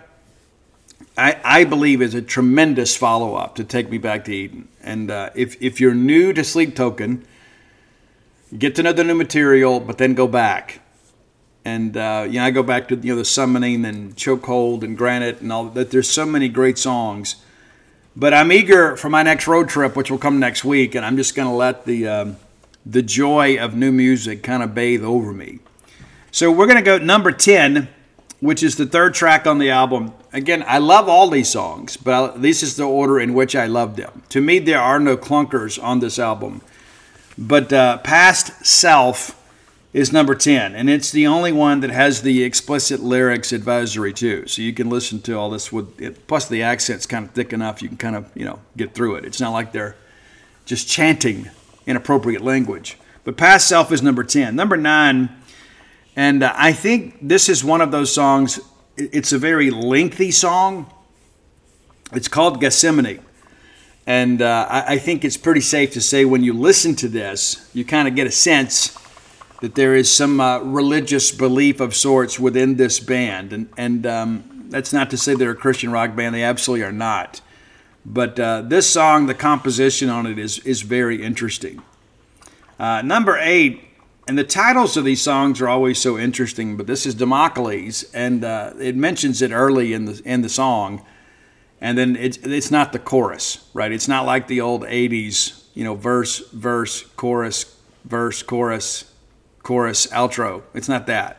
I, I believe is a tremendous follow-up to Take Me Back to Eden. And uh, if, if you're new to Sleep Token, get to know the new material, but then go back. And, uh, you know, I go back to, you know, the Summoning and Chokehold and Granite and all that. There's so many great songs. But I'm eager for my next road trip, which will come next week, and I'm just going to let the um, the joy of new music kind of bathe over me. So we're going to go number ten, which is the third track on the album. Again, I love all these songs, but I, this is the order in which I love them. To me, there are no clunkers on this album. But uh, Past Self is number ten, and it's the only one that has the explicit lyrics advisory too. So you can listen to all this with it. Plus the accent's kind of thick enough you can kind of, you know, get through it. It's not like they're just chanting inappropriate language. But Past Self is number ten. Number nine, and uh, I think this is one of those songs, it's a very lengthy song. It's called Gethsemane. And uh, I, I think it's pretty safe to say when you listen to this, you kind of get a sense that there is some uh, religious belief of sorts within this band. And, and um, that's not to say they're a Christian rock band. They absolutely are not. But uh, this song, the composition on it is, is very interesting. Uh, number eight, and the titles of these songs are always so interesting, but this is Democles, and uh, it mentions it early in the in the song, and then it's, it's not the chorus, right? It's not like the old eighties, you know, verse, verse, chorus, verse, chorus, chorus, outro. It's not that.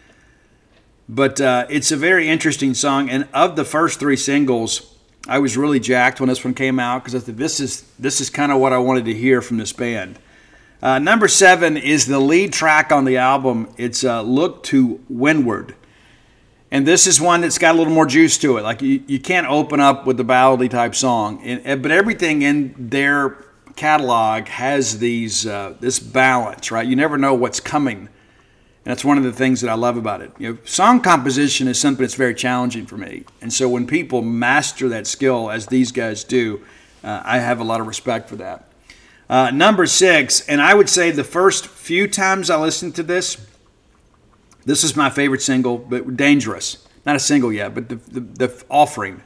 But uh, it's a very interesting song, and of the first three singles, I was really jacked when this one came out because I thought this is this is kind of what I wanted to hear from this band. Uh, number seven is the lead track on the album. It's uh, Look to Windward. And this is one that's got a little more juice to it. Like you, you can't open up with the ballady type song. And, but everything in their catalog has these uh, this balance, right? You never know what's coming. And that's one of the things that I love about it. You know, song composition is something that's very challenging for me. And so when people master that skill, as these guys do, uh, I have a lot of respect for that. Uh, number six, and I would say the first few times I listened to this, this is my favorite single, but Dangerous. Not a single yet, but the the, the offering.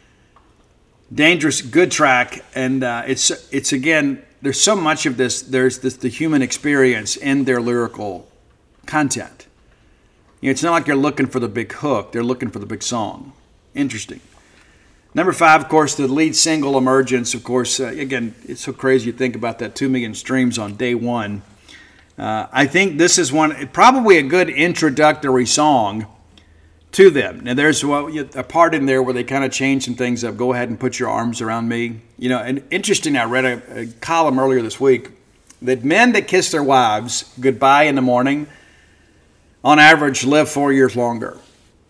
Dangerous, good track, and uh, it's it's again, there's so much of this, there's this, the human experience in their lyrical content. You know, it's not like they're looking for the big hook, they're looking for the big song. Interesting. Number five, of course, the lead single, Emergence. Of course, uh, again, it's so crazy you think about that, two million streams on day one. Uh, I think this is one, probably a good introductory song to them. Now, there's well, a part in there where they kind of change some things up. Go ahead and put your arms around me. You know, and interesting, I read a, a column earlier this week that men that kiss their wives goodbye in the morning, on average, live four years longer.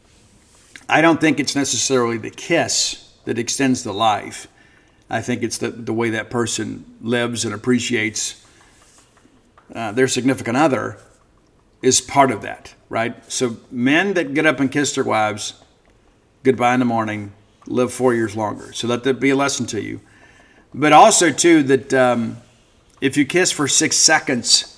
I don't think it's necessarily the kiss that extends the life. I think it's the, the way that person lives and appreciates uh, their significant other is part of that, right? So men that get up and kiss their wives goodbye in the morning live four years longer. So let that be a lesson to you. But also, too, that um, if you kiss for six seconds,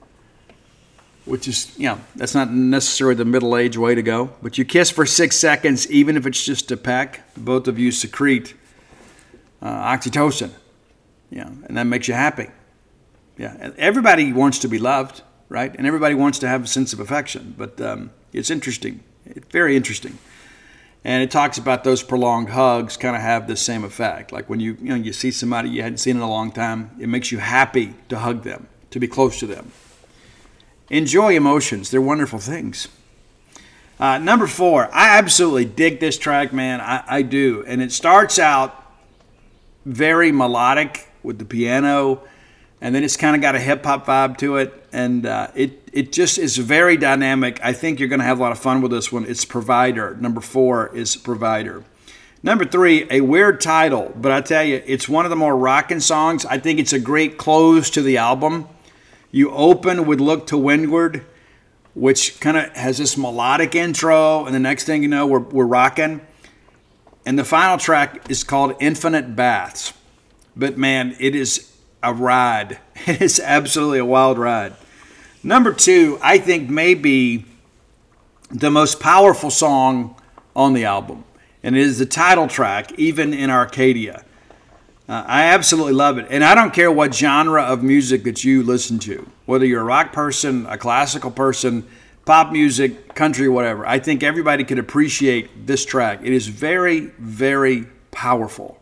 which is, you know, that's not necessarily the middle-aged way to go. But you kiss for six seconds, even if it's just a peck, both of you secrete uh, oxytocin, yeah, and that makes you happy. Yeah, and everybody wants to be loved, right? And everybody wants to have a sense of affection. But um, it's interesting. It's very interesting. And it talks about those prolonged hugs kind of have the same effect. Like when you, you know, you see somebody you hadn't seen in a long time, it makes you happy to hug them, to be close to them. Enjoy emotions. They're wonderful things. Uh, number four, I absolutely dig this track, man. I, I do. And it starts out very melodic with the piano. and then it's kind of got a hip-hop vibe to it, and uh, it, it just is very dynamic. I think you're going to have a lot of fun with this one. It's Provider. Number four is Provider. Number three, a weird title, but I tell you, it's one of the more rocking songs. I think it's a great close to the album. You open with Look to Windward, which kind of has this melodic intro, and the next thing you know, we're, we're rocking. And the final track is called Infinite Baths. But man, it is a ride. It is absolutely a wild ride. Number two, I think maybe the most powerful song on the album. And it is the title track, Even in Arcadia. Uh, I absolutely love it. And I don't care what genre of music that you listen to, whether you're a rock person, a classical person, pop music, country, whatever. I think everybody could appreciate this track. It is very, very powerful.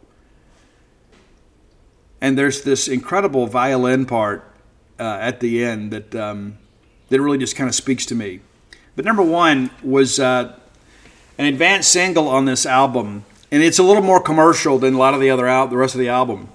And there's this incredible violin part uh, at the end that um, that really just kind of speaks to me. But number one was uh, an advanced single on this album, and it's a little more commercial than a lot of the other al- the rest of the album.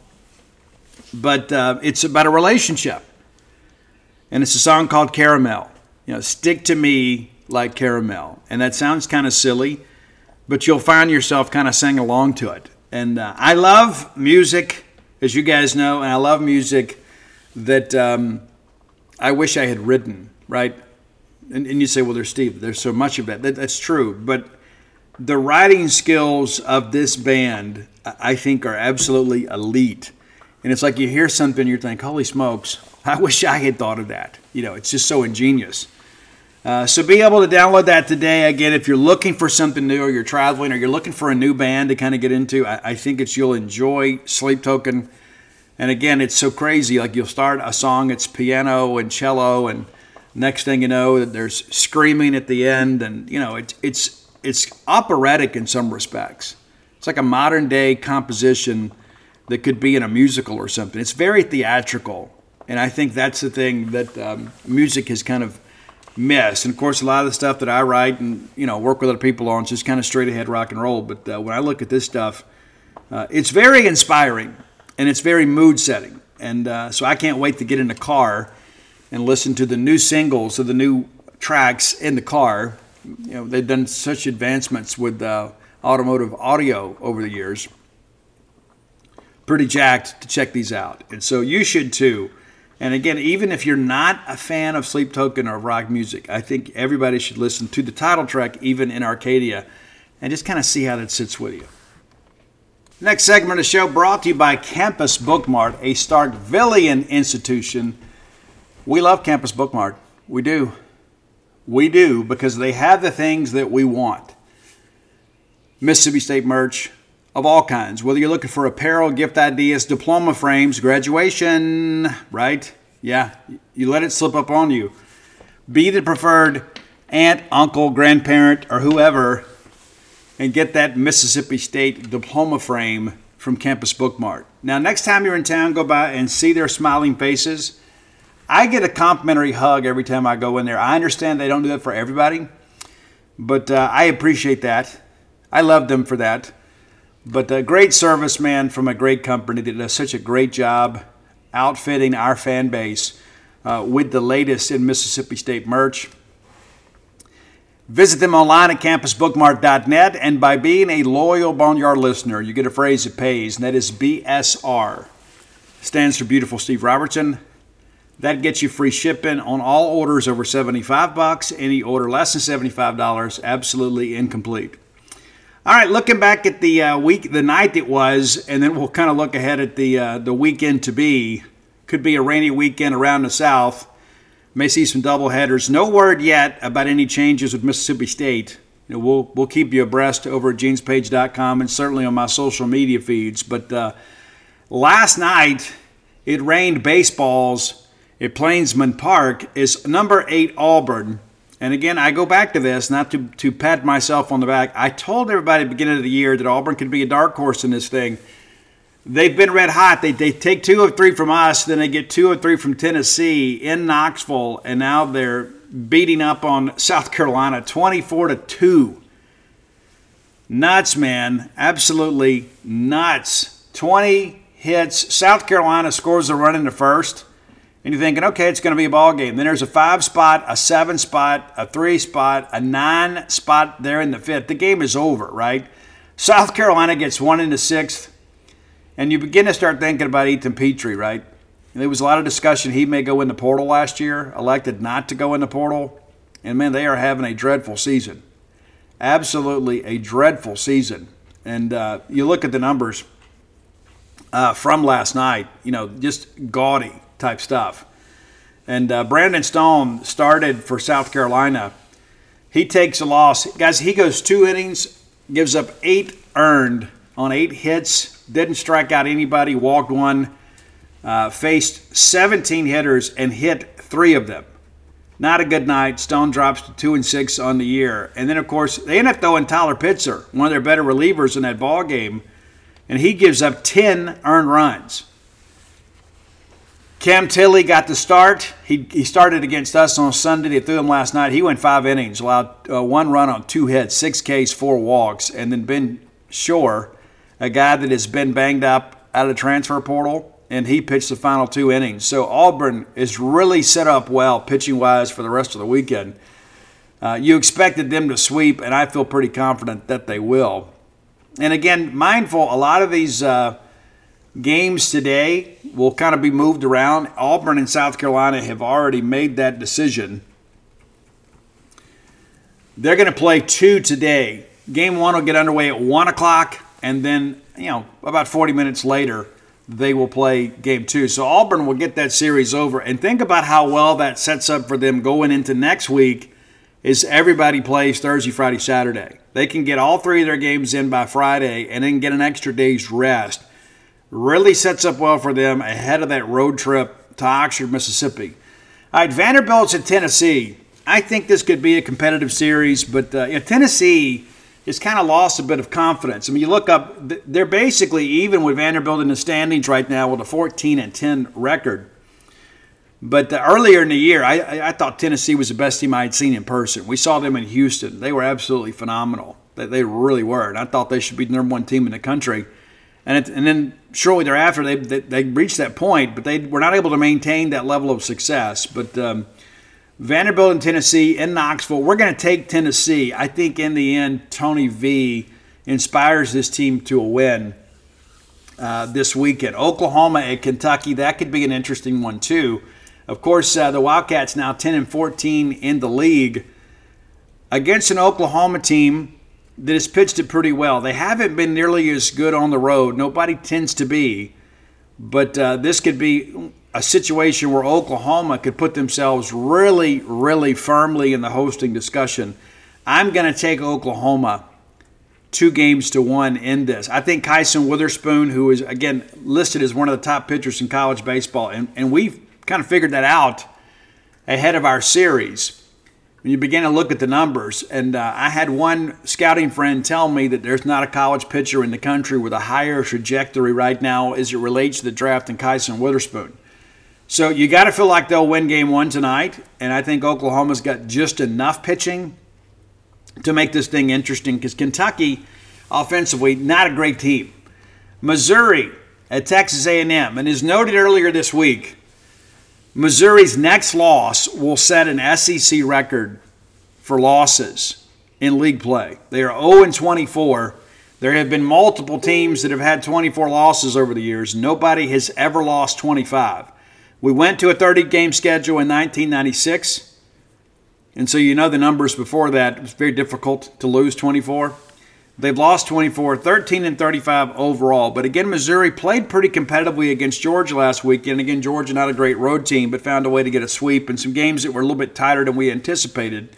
But uh, it's about a relationship, and it's a song called Caramel. You know, stick to me like caramel, and that sounds kind of silly, but you'll find yourself kind of singing along to it. And uh, I love music, as you guys know, and I love music that um, I wish I had written, right? And, and you say, well, there's Steve, there's so much of that. that. That's true, but the writing skills of this band, I think, are absolutely elite. And it's like you hear something, you think, holy smokes, I wish I had thought of that. You know, it's just so ingenious. Uh, so be able to download that today. Again, if you're looking for something new, or you're traveling, or you're looking for a new band to kind of get into, I, I think it's you'll enjoy Sleep Token. And again, it's so crazy. Like you'll start a song, it's piano and cello, and next thing you know, there's screaming at the end, and you know, it's it's it's operatic in some respects. It's like a modern day composition that could be in a musical or something. It's very theatrical, and I think that's the thing that um, music has kind of missed. And of course, a lot of the stuff that I write and you know work with other people on is just kind of straight ahead rock and roll. But uh, when I look at this stuff, uh, it's very inspiring and it's very mood setting. And uh, so I can't wait to get in the car and listen to the new singles of the new tracks in the car. You know, they've done such advancements with uh, automotive audio over the years. Pretty jacked to check these out. And so you should too. And again, even if you're not a fan of Sleep Token or rock music, I think everybody should listen to the title track, Even in Arcadia, and just kind of see how that sits with you. Next segment of the show brought to you by Campus Bookmart, a Starkvillian institution. We love Campus Bookmart. We do. We do, because they have the things that we want. Mississippi State merch of all kinds. Whether you're looking for apparel, gift ideas, diploma frames, graduation, right? Yeah, you let it slip up on you. Be the preferred aunt, uncle, grandparent, or whoever, and get that Mississippi State diploma frame from Campus Bookmart. Now, next time you're in town, go by and see their smiling faces. I get a complimentary hug every time I go in there. I understand they don't do that for everybody, but uh, I appreciate that. I love them for that. But a great service, man, from a great company that does such a great job outfitting our fan base uh, with the latest in Mississippi State merch. Visit them online at campus bookmart dot net, and by being a loyal Boneyard listener, you get a phrase that pays, and that is B S R. Stands for Beautiful Steve Robertson. That gets you free shipping on all orders over seventy-five bucks. Any order less than seventy-five dollars, absolutely incomplete. All right, looking back at the uh, week, the night it was, and then we'll kind of look ahead at the uh, the weekend to be. Could be a rainy weekend around the South. May see some doubleheaders. No word yet about any changes with Mississippi State. You know, we'll we'll keep you abreast over at jeans page dot com and certainly on my social media feeds. But uh, last night it rained baseballs at Plainsman Park. Is number eight Auburn. And again, I go back to this, not to, to pat myself on the back. I told everybody at the beginning of the year that Auburn could be a dark horse in this thing. They've been red hot. They they take two of three from us, then they get two of three from Tennessee in Knoxville, and now they're beating up on South Carolina twenty-four to two. Nuts, man. Absolutely nuts. twenty hits. South Carolina scores a run in the first. and you're thinking, okay, it's going to be a ball game. Then there's a five spot, a seven spot, a three spot, a nine spot there in the fifth. The game is over, right? South Carolina gets one in the sixth, and you begin to start thinking about Ethan Petrie, right? There was a lot of discussion he may go in the portal last year, elected not to go in the portal. And, man, they are having a dreadful season. Absolutely a dreadful season. And uh, you look at the numbers uh, from last night, you know, just gaudy type stuff. And uh, Brandon Stone started for South Carolina. He takes a loss. Guys, he goes two innings, gives up eight earned on eight hits, didn't strike out anybody, walked one. Uh, faced seventeen hitters and hit three of them. Not a good night. Stone drops to two and six on the year. And then, of course, they end up throwing Tyler Pitzer, one of their better relievers in that ball game, and he gives up ten earned runs. Cam Tilley got the start. He he started against us on Sunday. They threw him last night. He went five innings, allowed uh, one run on two hits, six Ks, four walks. And then Ben Shore, a guy that has been banged up out of the transfer portal, and he pitched the final two innings. So Auburn is really set up well pitching-wise for the rest of the weekend. Uh, you expected them to sweep, and I feel pretty confident that they will. And again, mindful, a lot of these uh, games today will kind of be moved around. Auburn and South Carolina have already made that decision. They're going to play two today. Game one will get underway at one o'clock, and then, you know, about forty minutes later, they will play game two. So Auburn will get that series over. And think about how well that sets up for them going into next week is everybody plays Thursday, Friday, Saturday. They can get all three of their games in by Friday and then get an extra day's rest. Really sets up well for them ahead of that road trip to Oxford, Mississippi. All right, Vanderbilt's at Tennessee. I think this could be a competitive series, but uh, you know, Tennessee has kind of lost a bit of confidence. I mean, you look up, they're basically even with Vanderbilt in the standings right now with a fourteen and ten record. But uh, earlier in the year, I, I thought Tennessee was the best team I had seen in person. We saw them in Houston. They were absolutely phenomenal. They, they really were. And I thought they should be the number one team in the country. And it, and then shortly thereafter, they, they they reached that point, but they were not able to maintain that level of success. But um, Vanderbilt and Tennessee in Knoxville. We're going to take Tennessee. I think in the end, Tony V inspires this team to a win uh, this weekend. Oklahoma at Kentucky, that could be an interesting one too. Of course, uh, the Wildcats now ten and fourteen in the league against an Oklahoma team that has pitched it pretty well. They haven't been nearly as good on the road. Nobody tends to be. But uh, this could be a situation where Oklahoma could put themselves really, really firmly in the hosting discussion. I'm going to take Oklahoma two games to one in this. I think Kyson Witherspoon, who is, again, listed as one of the top pitchers in college baseball, and, and we've kind of figured that out ahead of our series. When you begin to look at the numbers, and uh, I had one scouting friend tell me that there's not a college pitcher in the country with a higher trajectory right now as it relates to the draft than Kyson Witherspoon. So you got to feel like they'll win game one tonight, and I think Oklahoma's got just enough pitching to make this thing interesting because Kentucky, offensively, not a great team. Missouri at Texas A and M, and as noted earlier this week, Missouri's next loss will set an S E C record for losses in league play. They are oh and twenty-four. There have been multiple teams that have had twenty-four losses over the years. Nobody has ever lost twenty-five. We went to a thirty-game schedule in nineteen ninety-six, and so you know the numbers before that. It was very difficult to lose twenty-four. They've lost twenty-four, thirteen and thirty-five overall. But again, Missouri played pretty competitively against Georgia last weekend. Again, Georgia not a great road team, but found a way to get a sweep in some games that were a little bit tighter than we anticipated.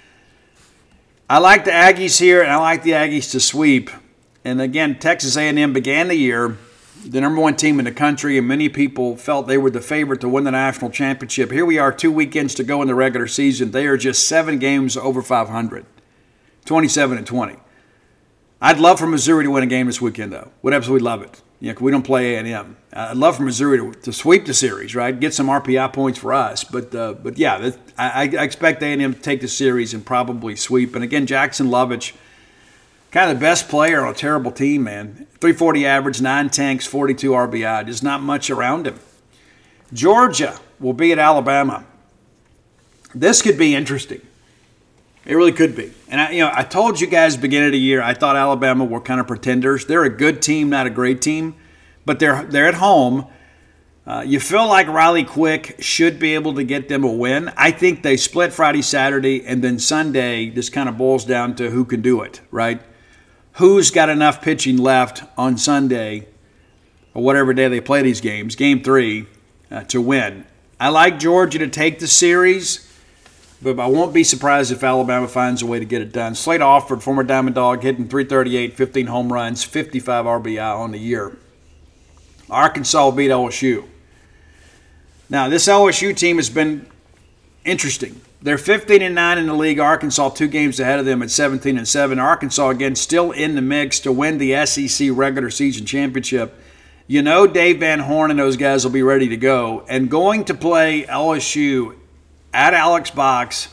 I like the Aggies here, and I like the Aggies to sweep. And again, Texas A and M began the year the number one team in the country, and many people felt they were the favorite to win the national championship. Here we are, two weekends to go in the regular season. They are just seven games over five hundred, twenty-seven and twenty. I'd love for Missouri to win a game this weekend, though. Would absolutely love it. You know, we don't play A and M. I'd love for Missouri to, to sweep the series, right? Get some R P I points for us. But, uh, but yeah, that, I, I expect A and M to take the series and probably sweep. And again, Jackson Lovich, kind of the best player on a terrible team, man. three forty average, nine tanks, forty-two R B I. Just not much around him. Georgia will be at Alabama. This could be interesting. It really could be. And I, you know, I told you guys beginning of the year, I thought Alabama were kind of pretenders. They're a good team, not a great team, but they're they're at home. Uh, you feel like Riley Quick should be able to get them a win. I think they split Friday, Saturday, and then Sunday just kind of boils down to who can do it, right? Who's got enough pitching left on Sunday or whatever day they play these games, game three, uh, to win. I like Georgia to take the series, but I won't be surprised if Alabama finds a way to get it done. Slade Alford, former Diamond Dog, hitting three thirty-eight, fifteen home runs, fifty-five R B I on the year. Arkansas beat L S U. Now, this L S U team has been interesting. They're fifteen and nine in the league. Arkansas two games ahead of them at seventeen and seven. Arkansas, again, still in the mix to win the S E C regular season championship. You know Dave Van Horn and those guys will be ready to go. And going to play L S U at Alex Box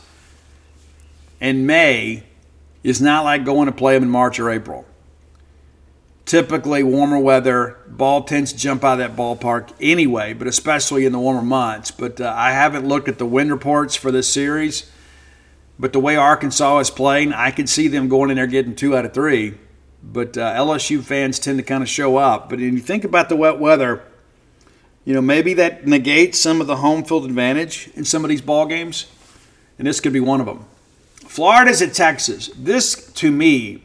in May is not like going to play them in March or April. Typically warmer weather, ball tends to jump out of that ballpark anyway, but especially in the warmer months. But uh, I haven't looked at the wind reports for this series. But the way Arkansas is playing, I could see them going in there getting two out of three. But uh, L S U fans tend to kind of show up. But when you think about the wet weather, you know, maybe that negates some of the home field advantage in some of these ball games. And this could be one of them. Florida's at Texas. This, to me,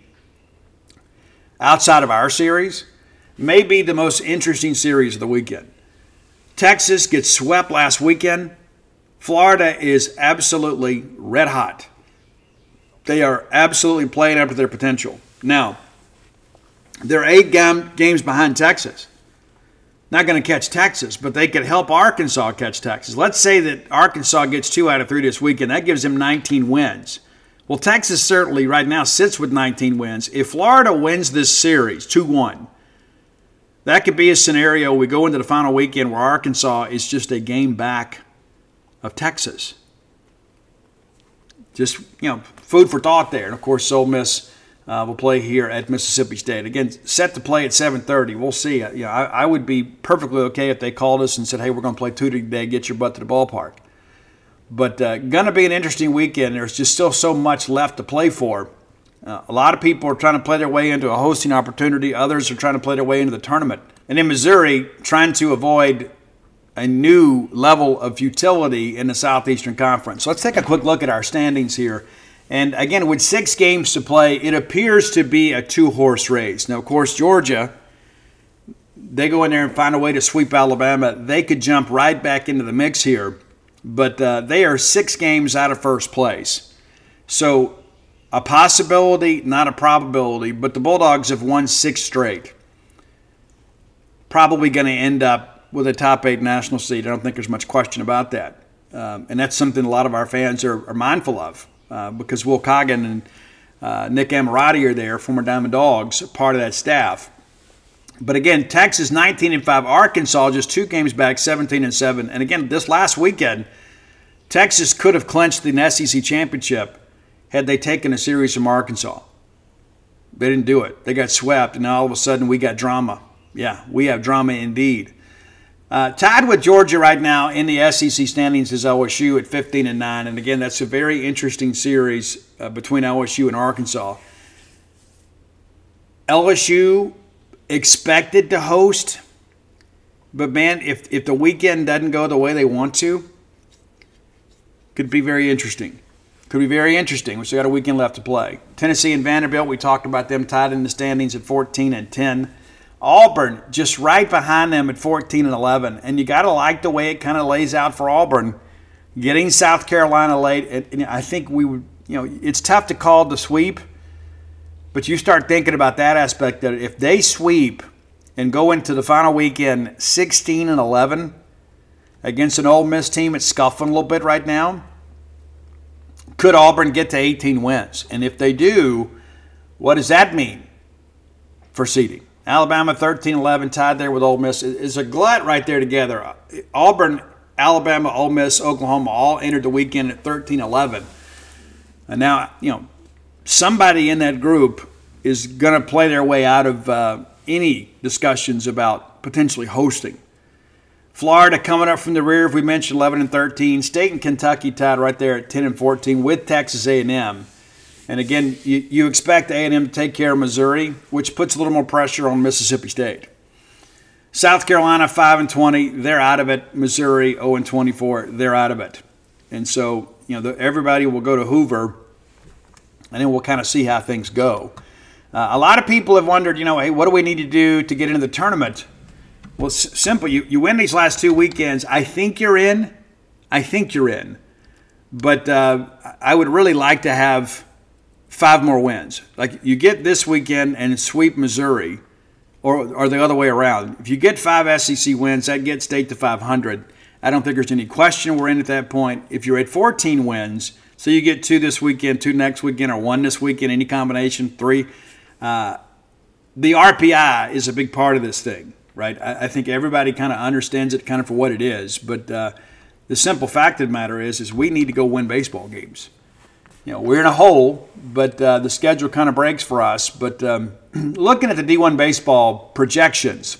outside of our series, may be the most interesting series of the weekend. Texas gets swept last weekend. Florida is absolutely red hot. They are absolutely playing up to their potential. Now, they're eight gam- games behind Texas. Not going to catch Texas, but they could help Arkansas catch Texas. Let's say that Arkansas gets two out of three this weekend. That gives them nineteen wins. Well, Texas certainly right now sits with nineteen wins. If Florida wins this series two one, that could be a scenario we go into the final weekend where Arkansas is just a game back of Texas. Just, you know, food for thought there. And, of course, Ole Miss uh, will play here at Mississippi State. Again, set to play at seven thirty. We'll see. You know, I, I would be perfectly okay if they called us and said, hey, we're going to play two today, get your butt to the ballpark. But uh, going to be an interesting weekend. There's just still so much left to play for. Uh, a lot of people are trying to play their way into a hosting opportunity. Others are trying to play their way into the tournament. And in Missouri, trying to avoid a new level of futility in the Southeastern Conference. So let's take a quick look at our standings here. And again, with six games to play, it appears to be a two-horse race. Now, of course, Georgia, they go in there and find a way to sweep Alabama. They could jump right back into the mix here. But uh, they are six games out of first place. So a possibility, not a probability, but the Bulldogs have won six straight. Probably going to end up with a top eight national seed. I don't think there's much question about that. Um, and that's something a lot of our fans are, are mindful of uh, because Will Coggin and uh, Nick Amorati are there, former Diamond Dogs, part of that staff. But again, Texas nineteen and five, Arkansas just two games back, seventeen and seven. And again, this last weekend, Texas could have clinched the S E C championship had they taken a series from Arkansas. They didn't do it. They got swept, and now all of a sudden we got drama. Yeah, we have drama indeed. Uh, tied with Georgia right now in the S E C standings is L S U at fifteen and nine. And again, that's a very interesting series uh, between L S U and Arkansas. L S U expected to host, but man, if if the weekend doesn't go the way they want to, could be very interesting. Could be very interesting. We still got a weekend left to play. Tennessee and Vanderbilt, we talked about them tied in the standings at fourteen and ten. Auburn just right behind them at fourteen and eleven. And you got to like the way it kind of lays out for Auburn. Getting South Carolina late, and, and I think we would, you know, it's tough to call the sweep, but you start thinking about that aspect that if they sweep and go into the final weekend sixteen and eleven against an Ole Miss team that's scuffling a little bit right now, could Auburn get to eighteen wins? And if they do, what does that mean for seeding? Alabama thirteen eleven tied there with Ole Miss. It's a glut right there together. Auburn, Alabama, Ole Miss, Oklahoma all entered the weekend at thirteen eleven. And now, you know, somebody in that group is going to play their way out of uh, any discussions about potentially hosting. Florida coming up from the rear, if we mentioned eleven and thirteen. State and Kentucky tied right there at ten and fourteen with Texas A and M. And again, you, you expect A and M to take care of Missouri, which puts a little more pressure on Mississippi State. South Carolina five and twenty, they're out of it. Missouri oh and twenty-four, they're out of it. And so, you know, the, everybody will go to Hoover, and then we'll kind of see how things go. Uh, a lot of people have wondered, you know, hey, what do we need to do to get into the tournament? Well, it's simple. You, you win these last two weekends. I think you're in. I think you're in. But uh, I would really like to have five more wins. Like you get this weekend and sweep Missouri, or, or the other way around. If you get five S E C wins, that gets State to five hundred. I don't think there's any question we're in at that point. If you're at fourteen wins, so you get two this weekend, two next weekend, or one this weekend, any combination, three, uh, the R P I is a big part of this thing. Right, I, I think everybody kind of understands it kind of for what it is, but uh, the simple fact of the matter is, is we need to go win baseball games. You know, we're in a hole, but uh, the schedule kind of breaks for us. But um, looking at the D one baseball projections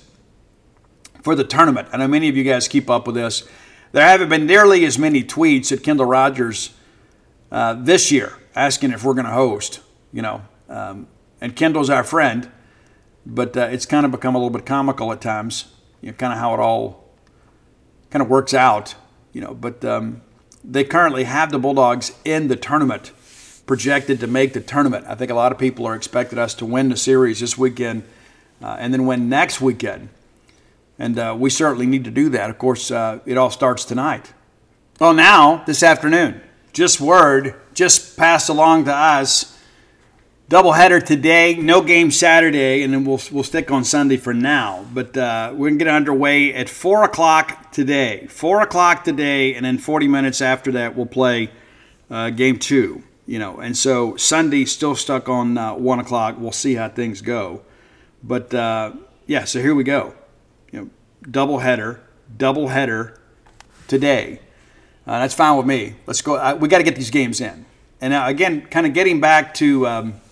for the tournament, I know many of you guys keep up with this. There haven't been nearly as many tweets at Kendall Rogers uh, this year asking if we're going to host. You know, um, and Kendall's our friend. But uh, it's kind of become a little bit comical at times, you know, kind of how it all kind of works out, you know. But um, they currently have the Bulldogs in the tournament, projected to make the tournament. I think a lot of people are expecting us to win the series this weekend uh, and then win next weekend. And uh, we certainly need to do that. Of course, uh, it all starts tonight. Well, now, this afternoon, just word, just passed along to us. Doubleheader today, no game Saturday, and then we'll we'll stick on Sunday for now. But uh, we're going to get underway at four o'clock today. four o'clock today, and then forty minutes after that, we'll play uh, game two. You know, and so Sunday still stuck on uh, one o'clock. We'll see how things go. But, uh, yeah, so here we go. You know, doubleheader, doubleheader today. Uh, that's fine with me. Let's go. Uh, we got to get these games in. And now, again, kind of getting back to um, –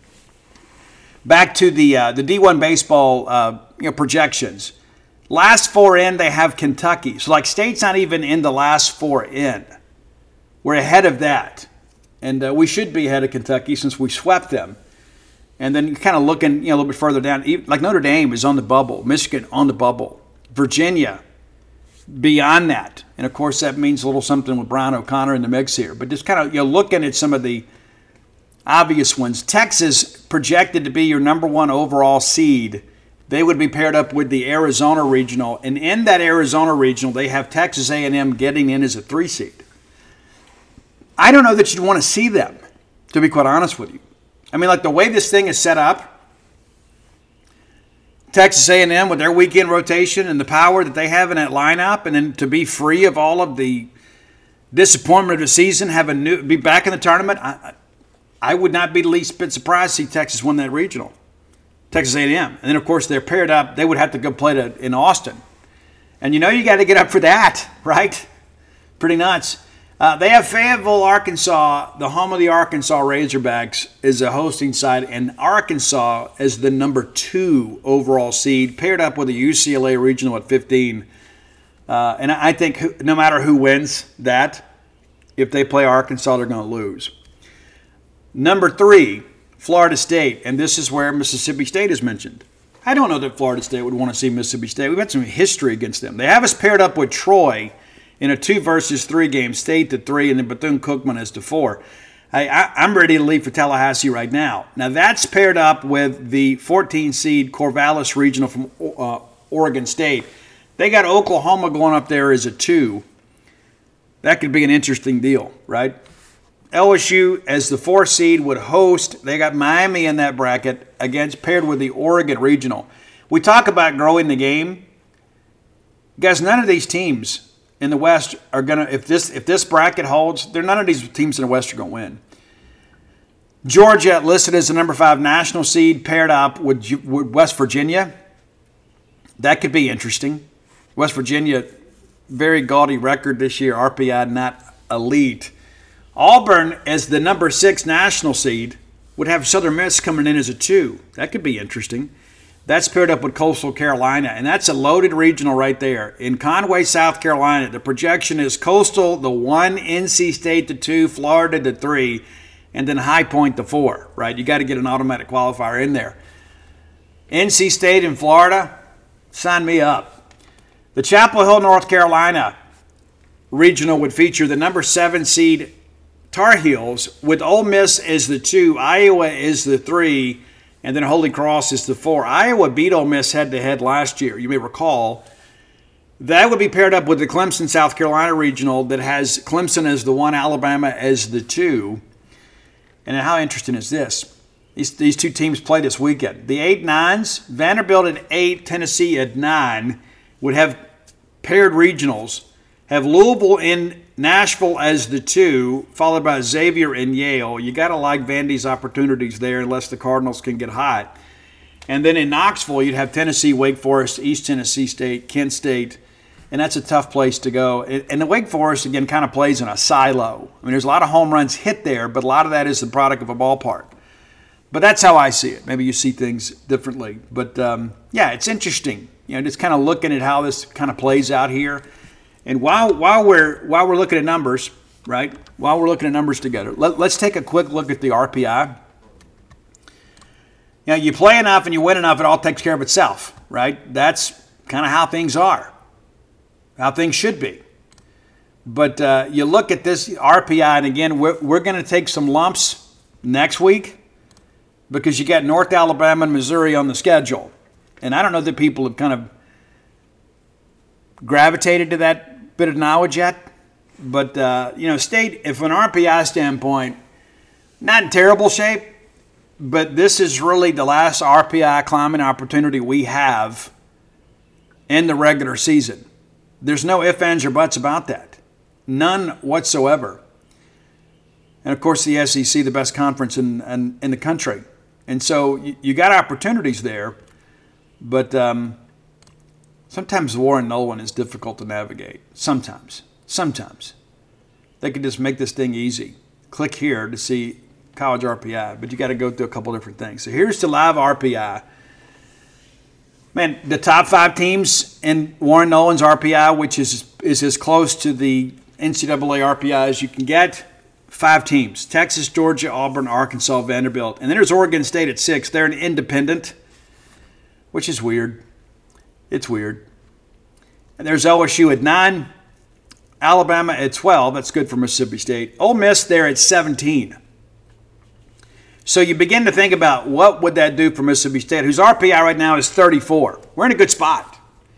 Back to the uh, the D one baseball uh, you know, projections. Last four in, they have Kentucky. So, like, State's not even in the last four in. We're ahead of that. And uh, we should be ahead of Kentucky since we swept them. And then kind of looking you know, a little bit further down, like Notre Dame is on the bubble. Michigan on the bubble. Virginia beyond that. And, of course, that means a little something with Brian O'Connor in the mix here. But just kind of you know, looking at some of the obvious ones. Texas projected to be your number one overall seed. They would be paired up with the Arizona Regional. And in that Arizona Regional, they have Texas A and M getting in as a three seed. I don't know that you'd want to see them, to be quite honest with you. I mean, like the way this thing is set up, Texas A and M with their weekend rotation and the power that they have in that lineup, and then to be free of all of the disappointment of the season, have a new, be back in the tournament, I, I would not be the least bit surprised to see Texas win that regional, Texas A and M. And then, of course, they're paired up. They would have to go play to, in Austin. And you know you got to get up for that, right? Pretty nuts. Uh, they have Fayetteville, Arkansas. The home of the Arkansas Razorbacks is a hosting site, and Arkansas is the number two overall seed, paired up with the U C L A regional at fifteen. Uh, and I think no matter who wins that, if they play Arkansas, they're going to lose. Number three, Florida State, and this is where Mississippi State is mentioned. I don't know that Florida State would want to see Mississippi State. We've had some history against them. They have us paired up with Troy in a two versus three game, State to three, and then Bethune-Cookman is to four. I, I, I'm ready to leave for Tallahassee right now. Now, that's paired up with the fourteen seed Corvallis Regional from uh, Oregon State. They got Oklahoma going up there as a two. That could be an interesting deal, right? L S U, as the four seed, would host. They got Miami in that bracket against paired with the Oregon Regional. We talk about growing the game. Guys, none of these teams in the West are going to, if this if this bracket holds, they're none of these teams in the West are going to win. Georgia, listed as the number five national seed, paired up with, with West Virginia. That could be interesting. West Virginia, very gaudy record this year. R P I not elite. Auburn, as the number six national seed, would have Southern Miss coming in as a two. That could be interesting. That's paired up with Coastal Carolina, and that's a loaded regional right there. In Conway, South Carolina, the projection is Coastal the one, N C State the two, Florida the three, and then High Point the four, right? You got to get an automatic qualifier in there. N C State and Florida, sign me up. The Chapel Hill, North Carolina regional would feature the number seven seed Tar Heels, with Ole Miss as the two, Iowa is the three, and then Holy Cross is the four. Iowa beat Ole Miss head-to-head last year, you may recall. That would be paired up with the Clemson, South Carolina regional that has Clemson as the one, Alabama as the two. And how interesting is this? These, these two teams play this weekend. The eight nines, Vanderbilt at eight, Tennessee at nine, would have paired regionals. Have Louisville in Nashville as the two, followed by Xavier and Yale. You got to like Vandy's opportunities there unless the Cardinals can get hot. And then in Knoxville, you'd have Tennessee, Wake Forest, East Tennessee State, Kent State, and that's a tough place to go. And the Wake Forest, again, kind of plays in a silo. I mean, there's a lot of home runs hit there, but a lot of that is the product of a ballpark. But that's how I see it. Maybe you see things differently. But, um, yeah, it's interesting. You know, just kind of looking at how this kind of plays out here. And while while we're while we're looking at numbers, right? While we're looking at numbers together, let, let's take a quick look at the R P I. You know, you play enough and you win enough, it all takes care of itself, right? That's kind of how things are, how things should be. But uh, you look at this R P I, and again, we're, we're going to take some lumps next week because you got North Alabama and Missouri on the schedule. And I don't know that people have kind of gravitated to that bit of knowledge yet. But, uh, you know, State, if from an R P I standpoint, not in terrible shape, but this is really the last R P I climbing opportunity we have in the regular season. There's no ifs, ands, or buts about that. None whatsoever. And, of course, the S E C, the best conference in, in, in the country. And so you, you got opportunities there, but um, sometimes Warren Nolan is difficult to navigate. Sometimes. Sometimes. They can just make this thing easy. Click here to see college R P I, but you got to go through a couple different things. So here's the live R P I. Man, the top five teams in Warren Nolan's R P I, which is, is as close to the N C double A R P I as you can get, five teams. Texas, Georgia, Auburn, Arkansas, Vanderbilt. And then there's Oregon State at six. They're an independent, which is weird. It's weird. And there's L S U at nine. Alabama at twelve. That's good for Mississippi State. Ole Miss there at seventeen. So you begin to think about what would that do for Mississippi State, whose R P I right now is thirty-four. We're in a good spot.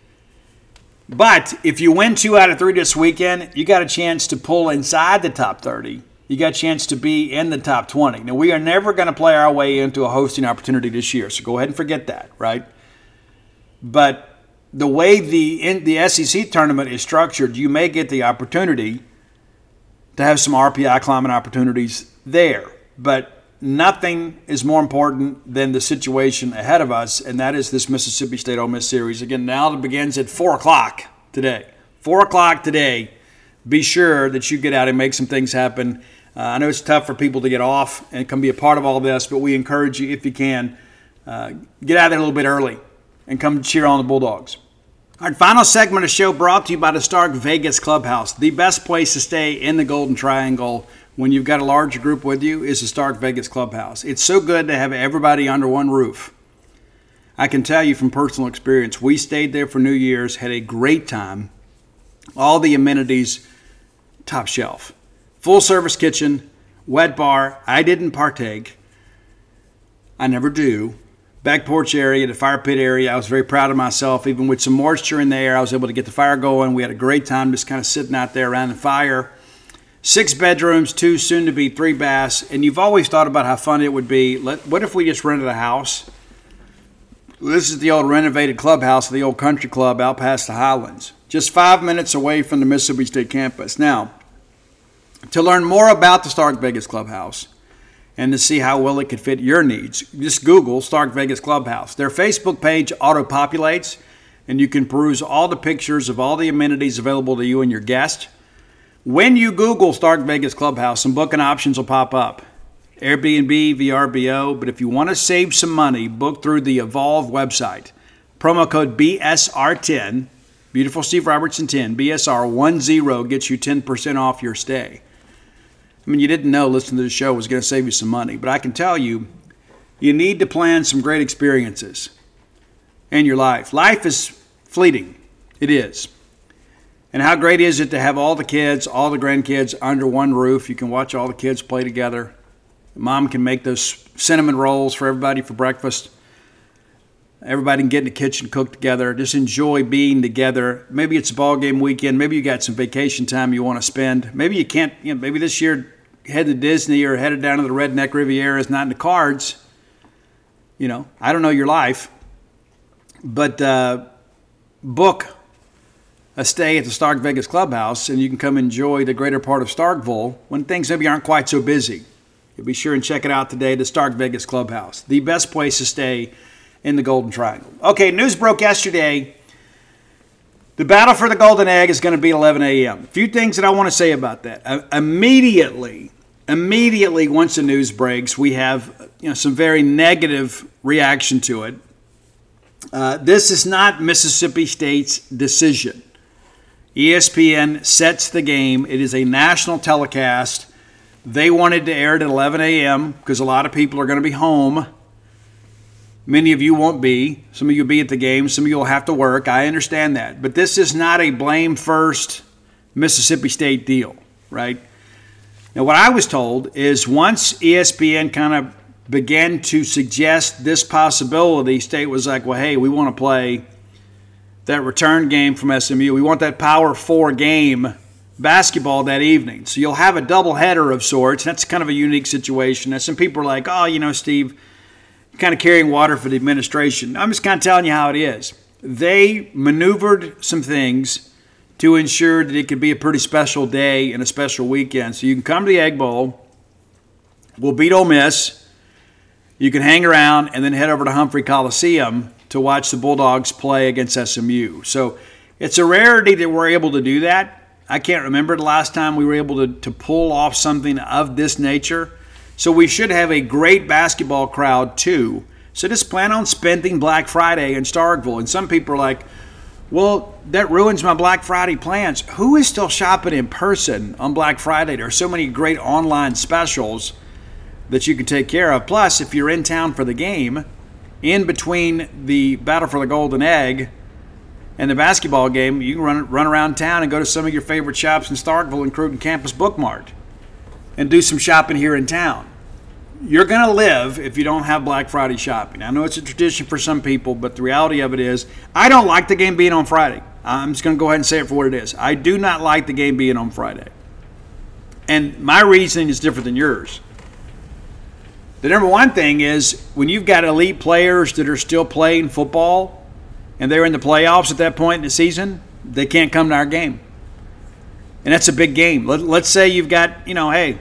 But if you win two out of three this weekend, you got a chance to pull inside the top thirty. You got a chance to be in the top twenty. Now, we are never going to play our way into a hosting opportunity this year, so go ahead and forget that, right? But the way the in, the S E C tournament is structured, you may get the opportunity to have some R P I climbing opportunities there. But nothing is more important than the situation ahead of us, and that is this Mississippi State Ole Miss series. Again, now it begins at four o'clock today. four o'clock today. Be sure that you get out and make some things happen. Uh, I know it's tough for people to get off and come be a part of all this, but we encourage you, if you can, uh, get out there a little bit early and come cheer on the Bulldogs. All right, final segment of the show brought to you by the Stark Vegas Clubhouse. The best place to stay in the Golden Triangle when you've got a large group with you is the Stark Vegas Clubhouse. It's so good to have everybody under one roof. I can tell you from personal experience, we stayed there for New Year's, had a great time. All the amenities, top shelf. Full service kitchen, wet bar. I didn't partake. I never do. Back porch area, the fire pit area. I was very proud of myself. Even with some moisture in the air, I was able to get the fire going. We had a great time just kind of sitting out there around the fire. Six bedrooms, two soon to be three baths. And you've always thought about how fun it would be. Let, what if we just rented a house? This is the old renovated clubhouse of the old country club out past the Highlands. Just five minutes away from the Mississippi State campus. Now, to learn more about the Stark Vegas Clubhouse and to see how well it could fit your needs, just Google Stark Vegas Clubhouse. Their Facebook page auto-populates, and you can peruse all the pictures of all the amenities available to you and your guest. When you Google Stark Vegas Clubhouse, some booking options will pop up. Airbnb, V R B O. But if you want to save some money, book through the Evolve website. Promo code B S R ten, Beautiful Steve Robertson ten, B S R ten gets you ten percent off your stay. I mean, you didn't know listening to the show was going to save you some money, but I can tell you, you need to plan some great experiences in your life. Life is fleeting. It is. And how great is it to have all the kids, all the grandkids under one roof? You can watch all the kids play together. Mom can make those cinnamon rolls for everybody for breakfast. Everybody can get in the kitchen, cook together. Just enjoy being together. Maybe it's a ball game weekend. Maybe you got some vacation time you want to spend. Maybe you can't, you know, maybe this year head to Disney or headed down to the Redneck Riviera is not in the cards. You know, I don't know your life. But uh, book a stay at the Stark Vegas Clubhouse, and you can come enjoy the greater part of Starkville when things maybe aren't quite so busy. You'll be sure and check it out today, the Stark Vegas Clubhouse, the best place to stay in the Golden Triangle. Okay, news broke yesterday. The battle for the Golden Egg is going to be eleven a.m. A few things that I want to say about that. Uh, immediately, immediately once the news breaks, we have you know some very negative reaction to it. Uh, this is not Mississippi State's decision. E S P N sets the game. It is a national telecast. They wanted to air it at eleven a.m. because a lot of people are going to be home. Many of you won't be. Some of you will be at the game. Some of you will have to work. I understand that. But this is not a blame first Mississippi State deal, right? Now, what I was told is once E S P N kind of began to suggest this possibility, State was like, well, hey, we want to play that return game from S M U. We want that Power Four game basketball that evening. So you'll have a doubleheader of sorts. That's kind of a unique situation. Now, some people are like, oh, you know, Steve, you're kind of carrying water for the administration. I'm just kind of telling you how it is. They maneuvered some things to ensure that it could be a pretty special day and a special weekend. So you can come to the Egg Bowl. We'll beat Ole Miss. You can hang around and then head over to Humphrey Coliseum to watch the Bulldogs play against S M U. So it's a rarity that we're able to do that. I can't remember the last time we were able to, to pull off something of this nature. So we should have a great basketball crowd too. So just plan on spending Black Friday in Starkville. And some people are like, well, that ruins my Black Friday plans. Who is still shopping in person on Black Friday? There are so many great online specials that you can take care of. Plus, if you're in town for the game, in between the battle for the Golden Egg and the basketball game, you can run run around town and go to some of your favorite shops in Starkville, including Campus Bookmart, and do some shopping here in town. You're going to live if you don't have Black Friday shopping. I know it's a tradition for some people, but the reality of it is I don't like the game being on Friday. I'm just going to go ahead and say it for what it is. I do not like the game being on Friday. And my reasoning is different than yours. The number one thing is when you've got elite players that are still playing football and they're in the playoffs at that point in the season, they can't come to our game. And that's a big game. Let, let's say you've got, you know, hey,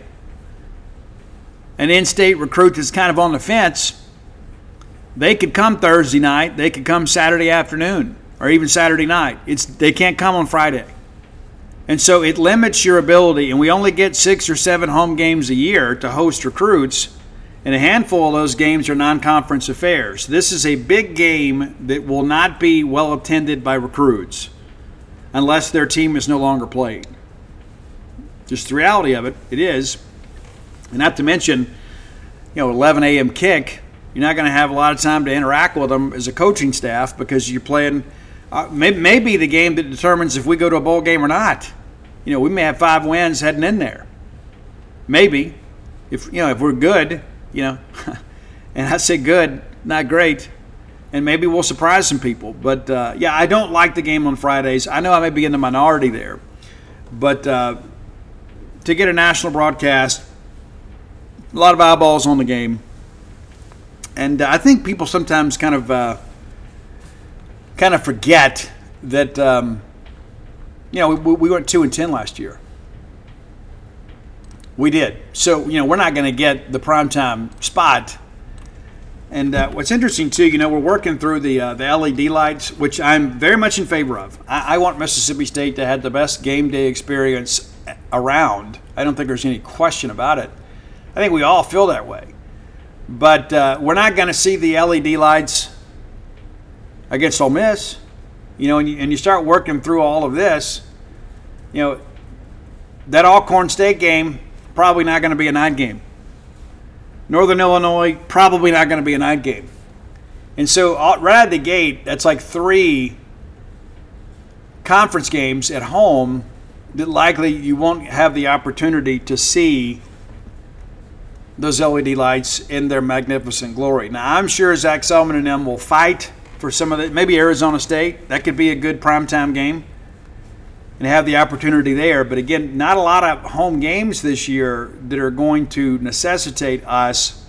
an in-state recruit that's kind of on the fence. They could come Thursday night. They could come Saturday afternoon or even Saturday night. It's They can't come on Friday. And so it limits your ability, and we only get six or seven home games a year to host recruits. And a handful of those games are non-conference affairs. This is a big game that will not be well attended by recruits unless their team is no longer playing. Just the reality of it, it is. And not to mention, you know, eleven a.m. kick, you're not going to have a lot of time to interact with them as a coaching staff because you're playing uh, – may, maybe the game that determines if we go to a bowl game or not. You know, we may have five wins heading in there. Maybe. If, you know, if we're good – you know, and I say good, not great, and maybe we'll surprise some people. But, uh, yeah, I don't like the game on Fridays. I know I may be in the minority there. But uh, to get a national broadcast, a lot of eyeballs on the game. And uh, I think people sometimes kind of uh, kind of forget that, um, you know, we, we went two and ten last year. We did. So, you know, we're not going to get the primetime spot. And uh, what's interesting, too, you know, we're working through the uh, the L E D lights, which I'm very much in favor of. I, I want Mississippi State to have the best game day experience around. I don't think there's any question about it. I think we all feel that way. But uh, we're not going to see the L E D lights against Ole Miss. You know, and you, and you start working through all of this, you know, that Alcorn State game, probably not going to be a night game. Northern Illinois, probably not going to be a night game. And so right out of the gate, that's like three conference games at home that likely you won't have the opportunity to see those L E D lights in their magnificent glory. Now, I'm sure Zach Selman and them will fight for some of the, maybe Arizona State. That could be a good primetime game and have the opportunity there. But again, not a lot of home games this year that are going to necessitate us.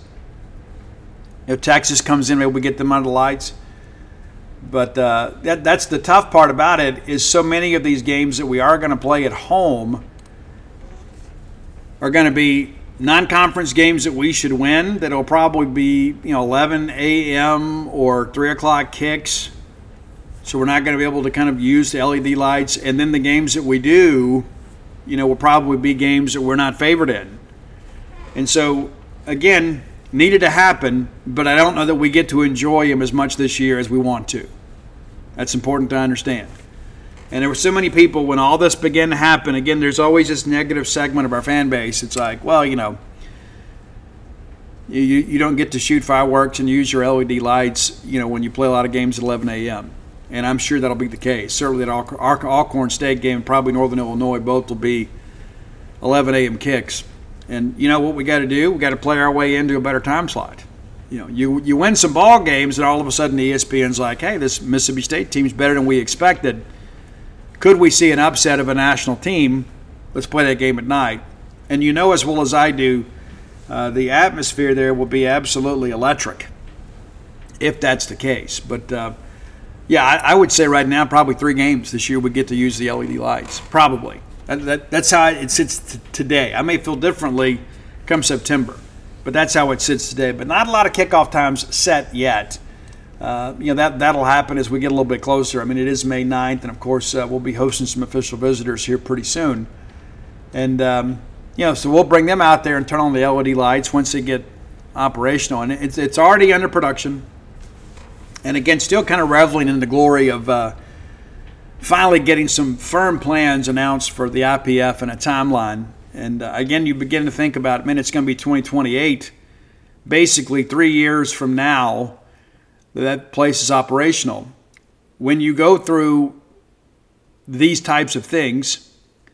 If Texas comes in, maybe we get them under the lights. But uh, that, that's the tough part about it, is so many of these games that we are going to play at home are going to be non-conference games that we should win. That'll probably be, you know, eleven a.m. or three o'clock kicks. So we're not going to be able to kind of use the L E D lights. And then the games that we do, you know, will probably be games that we're not favored in. And so, again, needed to happen, but I don't know that we get to enjoy them as much this year as we want to. That's important to understand. And there were so many people when all this began to happen. Again, there's always this negative segment of our fan base. It's like, well, you know, you, you don't get to shoot fireworks and use your L E D lights, you know, when you play a lot of games at eleven a.m. And I'm sure that'll be the case. Certainly that Alcorn State game, probably Northern Illinois, both will be eleven a.m. kicks. And you know what we got to do? We got to play our way into a better time slot. You know, you you win some ball games, and all of a sudden E S P N's like, hey, this Mississippi State team's better than we expected. Could we see an upset of a national team? Let's play that game at night. And you know as well as I do, uh, the atmosphere there will be absolutely electric if that's the case. But, uh, yeah, I, I would say right now probably three games this year we get to use the L E D lights. Probably. That, that, that's how it sits t- today. I may feel differently come September, but that's how it sits today. But not a lot of kickoff times set yet. Uh, you know, that, that'll happen as we get a little bit closer. I mean, it is May ninth, and, of course, uh, we'll be hosting some official visitors here pretty soon. And, um, you know, so we'll bring them out there and turn on the L E D lights once they get operational. And it's, it's already under production. And, again, still kind of reveling in the glory of uh, finally getting some firm plans announced for the I P F and a timeline. And, uh, again, you begin to think about, man, it's going to be twenty twenty-eight, basically three years from now, that place is operational. When you go through these types of things,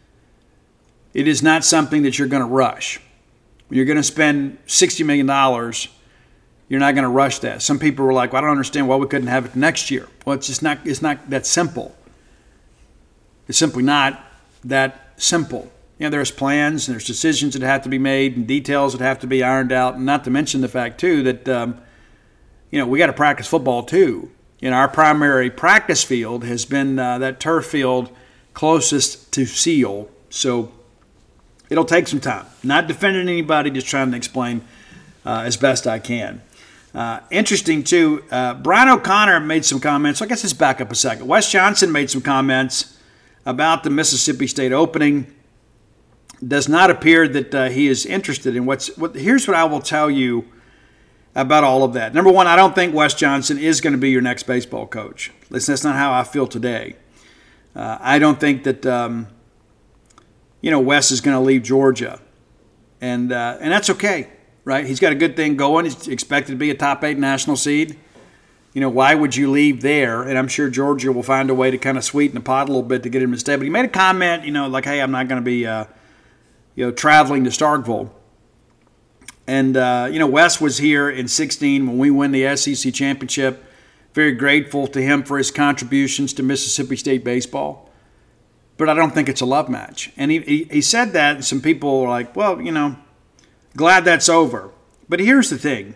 it is not something that you're going to rush. When you're going to spend sixty million dollars, you're not going to rush that. Some people were like, well, I don't understand why we couldn't have it next year. Well, it's just not, it's not that simple. It's simply not that simple. You know, there's plans and there's decisions that have to be made and details that have to be ironed out, and not to mention the fact, too, that um, you know, we got to practice football too. You know, our primary practice field has been uh, that turf field closest to Seal. So it'll take some time. Not defending anybody, just trying to explain uh, as best I can. Uh, interesting, too, uh, Brian O'Connor made some comments. So I guess let's back up a second. Wes Johnson made some comments about the Mississippi State opening. Does not appear that uh, he is interested in what's what. Here's what I will tell you about all of that. Number one, I don't think Wes Johnson is going to be your next baseball coach. Listen, that's not how I feel today. Uh, I don't think that, um, you know, Wes is going to leave Georgia. And uh, and that's okay, right? He's got a good thing going. He's expected to be a top eight national seed. You know, why would you leave there? And I'm sure Georgia will find a way to kind of sweeten the pot a little bit to get him to stay. But he made a comment, you know, like, hey, I'm not going to be, uh, you know, traveling to Starkville. And, uh, you know, Wes was here in sixteen when we win the S E C championship. Very grateful to him for his contributions to Mississippi State baseball. But I don't think it's a love match. And he, he, he said that, and some people were like, well, you know, glad that's over. But here's the thing.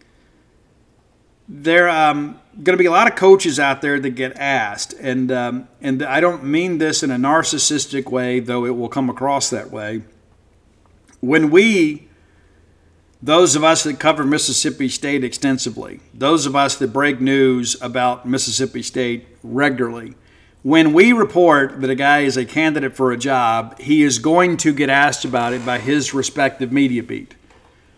There are um, going to be a lot of coaches out there that get asked. And, um, and I don't mean this in a narcissistic way, though it will come across that way. When we... Those of us that cover Mississippi State extensively, those of us that break news about Mississippi State regularly, when we report that a guy is a candidate for a job, he is going to get asked about it by his respective media beat.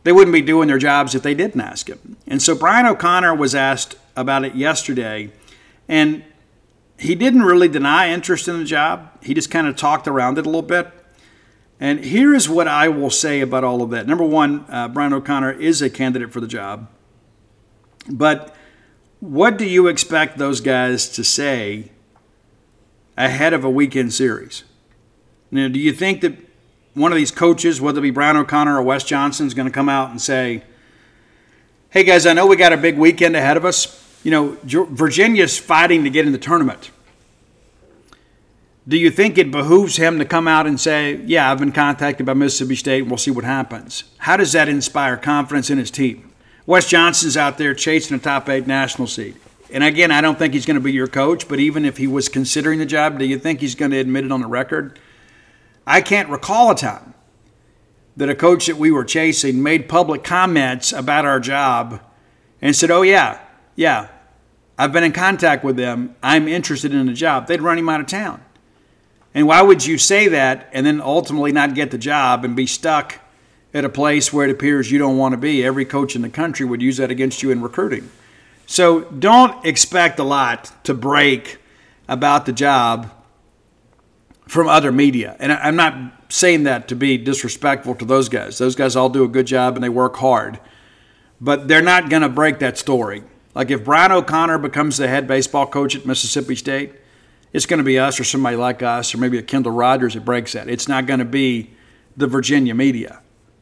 they wouldn't be doing their jobs if they didn't ask him. And so Brian O'Connor was asked about it yesterday, and he didn't really deny interest in the job. He just kind of talked around it a little bit. And here is what I will say about all of that. Number one, uh, Brian O'Connor is a candidate for the job. But what do you expect those guys to say ahead of a weekend series? Now, do you think that one of these coaches, whether it be Brian O'Connor or Wes Johnson, is going to come out and say, hey, guys, I know we got a big weekend ahead of us. You know, Virginia's fighting to get in the tournament. Do you think it behooves him to come out and say, yeah, I've been contacted by Mississippi State, and we'll see what happens? How does that inspire confidence in his team? Wes Johnson's out there chasing a top eight national seed. And again, I don't think he's going to be your coach, but even if he was considering the job, do you think he's going to admit it on the record? I can't recall a time that a coach that we were chasing made public comments about our job and said, oh, yeah, yeah, I've been in contact with them. I'm interested in the job. They'd run him out of town. And why would you say that and then ultimately not get the job and be stuck at a place where it appears you don't want to be? Every coach in the country would use that against you in recruiting. So don't expect a lot to break about the job from other media. And I'm not saying that to be disrespectful to those guys. Those guys all do a good job and they work hard. But they're not going to break that story. Like if Brian O'Connor becomes the head baseball coach at Mississippi State, it's going to be us or somebody like us or maybe a Kendall Rogers that breaks that. It's not going to be the Virginia media.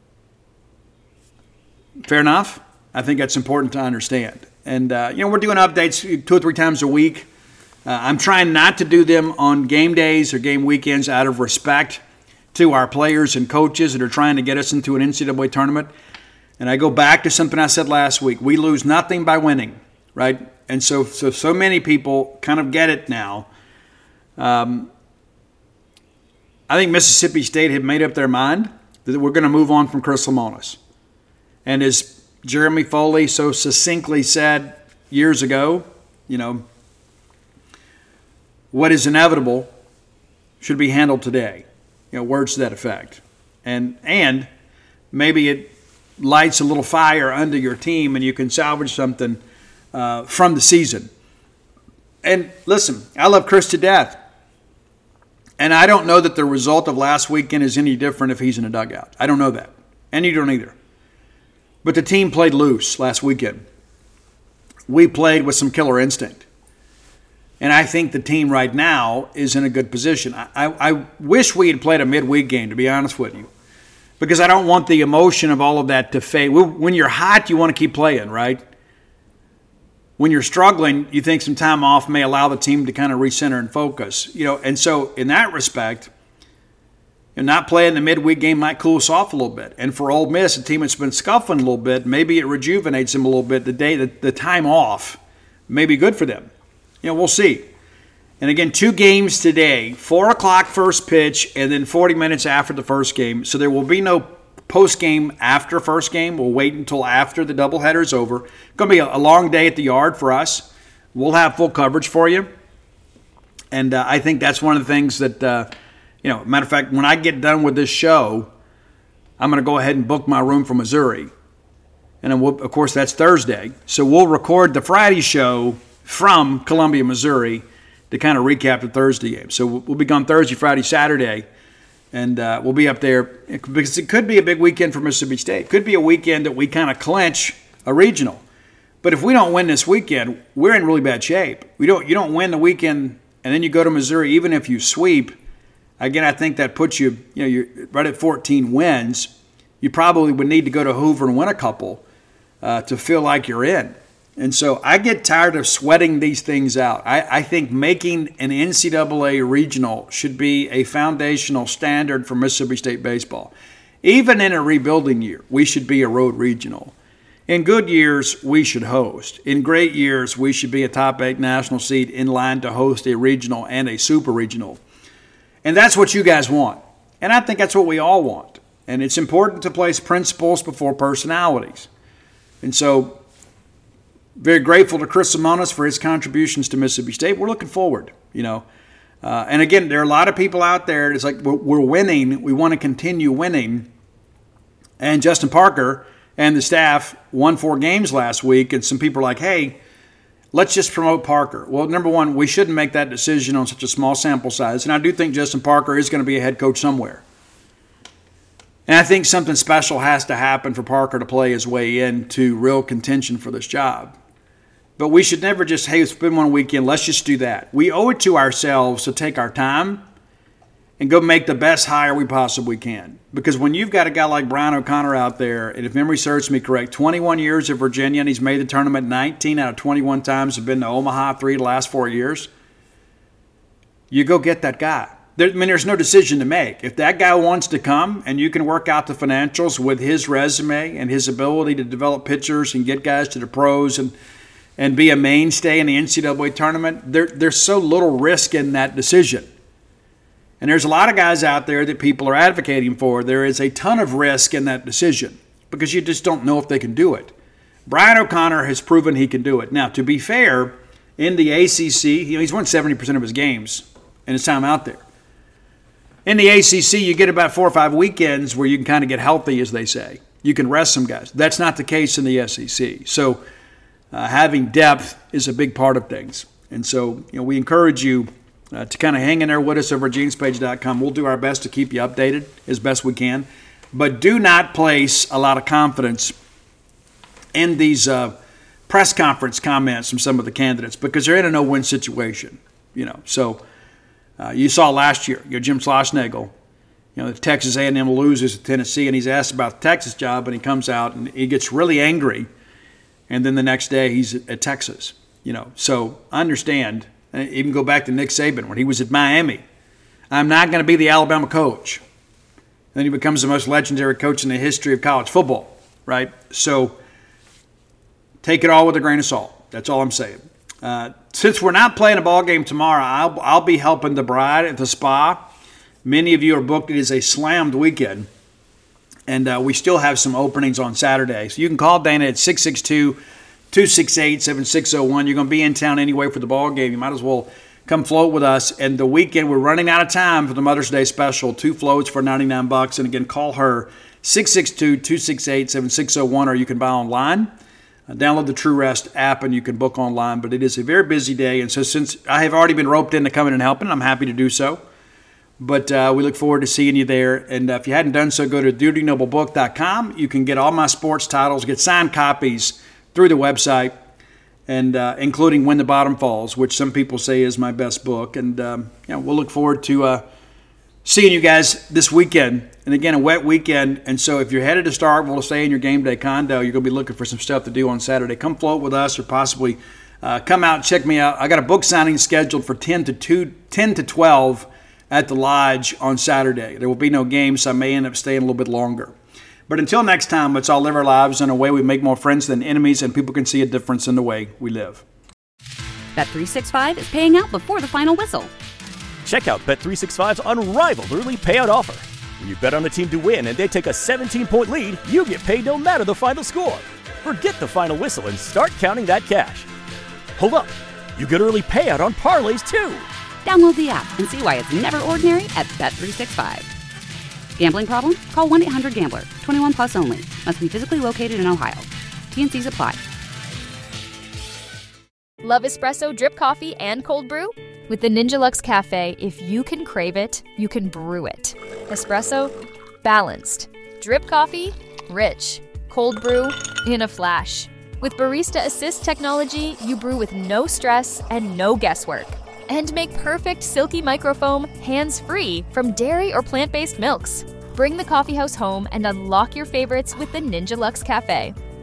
Fair enough? I think that's important to understand. And, uh, you know, we're doing updates two or three times a week. Uh, I'm trying not to do them on game days or game weekends out of respect to our players and coaches that are trying to get us into an N C double A tournament. And I go back to something I said last week. We lose nothing by winning, right? And so so, so many people kind of get it now. Um, I think Mississippi State had made up their mind that we're going to move on from Chris Lemonis. And as Jeremy Foley so succinctly said years ago, you know, what is inevitable should be handled today. You know, words to that effect. And and maybe it lights a little fire under your team and you can salvage something uh, from the season. And listen, I love Chris to death. And I don't know that the result of last weekend is any different if he's in a dugout. I don't know that. And you don't either. But the team played loose last weekend. We played with some killer instinct. And I think the team right now is in a good position. I, I, I wish we had played a midweek game, to be honest with you, because I don't want the emotion of all of that to fade. When you're hot, you want to keep playing, right? When you're struggling, you think some time off may allow the team to kind of recenter and focus. You know, and so in that respect, and not playing the midweek game might cool us off a little bit. And for Ole Miss, a team that's been scuffling a little bit, maybe it rejuvenates them a little bit. The day, the, the time off may be good for them. You know, we'll see. And again, two games today, four o'clock first pitch, and then forty minutes after the first game. So there will be no post-game after first game. We'll wait until after the doubleheader is over. It's going to be a, a long day at the Yard for us. We'll have full coverage for you. And uh, I think that's one of the things that, uh, you know, matter of fact, when I get done with this show, I'm going to go ahead and book my room for Missouri. And then we'll, of course, that's Thursday. So we'll record the Friday show from Columbia, Missouri, to kind of recap the Thursday game. So we'll be gone Thursday, Friday, Saturday, and uh, we'll be up there because it could be a big weekend for Mississippi State. Could be a weekend that we kind of clinch a regional. But if we don't win this weekend, we're in really bad shape. We don't. You don't win the weekend, and then you go to Missouri. Even if you sweep, again, I think that puts you, you know, you're right at fourteen wins. You probably would need to go to Hoover and win a couple uh, to feel like you're in. And so I get tired of sweating these things out. I, I think making an N C double A regional should be a foundational standard for Mississippi State baseball. Even in a rebuilding year, we should be a road regional. In good years, we should host. In great years, we should be a top eight national seed in line to host a regional and a super regional. And that's what you guys want. And I think that's what we all want. And it's important to place principles before personalities. And so, very grateful to Chris Lemonis for his contributions to Mississippi State. We're looking forward, you know. Uh, and again, there are a lot of people out there. It's like we're, we're winning. We want to continue winning. And Justin Parker and the staff won four games last week, and some people are like, hey, let's just promote Parker. Well, number one, we shouldn't make that decision on such a small sample size, and I do think Justin Parker is going to be a head coach somewhere. And I think something special has to happen for Parker to play his way into real contention for this job. But we should never just, hey, spend one weekend, let's just do that. We owe it to ourselves to take our time and go make the best hire we possibly can. Because when you've got a guy like Brian O'Connor out there, and if memory serves me correct, twenty-one years at Virginia, and he's made the tournament nineteen out of twenty-one times, have been to Omaha three of the last four years, you go get that guy. There, I mean, there's no decision to make. If that guy wants to come and you can work out the financials with his resume and his ability to develop pitchers and get guys to the pros and and be a mainstay in the N C double A tournament, there, there's so little risk in that decision. And there's a lot of guys out there that people are advocating for. There is a ton of risk in that decision because you just don't know if they can do it. Brian O'Connor has proven he can do it. Now, to be fair, in the A C C, you know, he's won seventy percent of his games in his time out there. In the A C C, you get about four or five weekends where you can kind of get healthy, as they say. You can rest some guys. That's not the case in the S E C. So uh, having depth is a big part of things. And so, you know, we encourage you Uh, to kind of hang in there with us over at Genes Page dot com. We'll do our best to keep you updated as best we can. But do not place a lot of confidence in these uh, press conference comments from some of the candidates because they're in a no-win situation. You know, so uh, you saw last year, you know, Jim Schlossnagle, you know, Texas A and M loses to Tennessee, and he's asked about the Texas job, and he comes out and he gets really angry, and then the next day he's at Texas. You know, so I understand. Even go back to Nick Saban when he was at Miami. I'm not going to be the Alabama coach. Then he becomes the most legendary coach in the history of college football, right? So take it all with a grain of salt. That's all I'm saying. Uh, since we're not playing a ball game tomorrow, I'll, I'll be helping the bride at the spa. Many of you are booked. It is a slammed weekend. And uh, we still have some openings on Saturday. So you can call Dana at six six two, two six eight, seven six zero one. You're going to be in town anyway for the ball game. You might as well come float with us. And the weekend, we're running out of time for the Mother's Day special. Two floats for ninety-nine bucks. And again, call her six six two, two six eight, seven six zero one, or you can buy online. Uh, download the True Rest app and you can book online. But it is a very busy day. And so since I have already been roped into coming and helping, I'm happy to do so. But uh, we look forward to seeing you there. And uh, if you hadn't done so, go to duty noble book dot com. You can get all my sports titles, get signed copies through the website, and uh, including When the Bottom Falls, which some people say is my best book. And um, you know, we'll look forward to uh, seeing you guys this weekend. And again, a wet weekend. And so if you're headed to Starkville to stay in your game day condo, you're going to be looking for some stuff to do on Saturday. Come float with us, or possibly uh, come out and check me out. I got a book signing scheduled for ten to twelve at the Lodge on Saturday. There will be no game, so I may end up staying a little bit longer. But until next time, let's all live our lives in a way we make more friends than enemies, and people can see a difference in the way we live. Bet three sixty-five is paying out before the final whistle. Check out Bet three sixty-five's unrivaled early payout offer. When you bet on a team to win and they take a seventeen-point lead, you get paid no matter the final score. Forget the final whistle and start counting that cash. Hold up, you get early payout on parlays too. Download the app and see why it's never ordinary at Bet three sixty-five. Gambling problem? Call one eight hundred gambler. twenty-one plus only. Must be physically located in Ohio. T and C's apply. Love espresso, drip coffee, and cold brew? With the Ninja Luxe Cafe, if you can crave it, you can brew it. Espresso, balanced. Drip coffee, rich. Cold brew, in a flash. With Barista Assist technology, you brew with no stress and no guesswork. And make perfect silky microfoam hands-free from dairy or plant-based milks. Bring the coffeehouse home and unlock your favorites with the Ninja Luxe Cafe.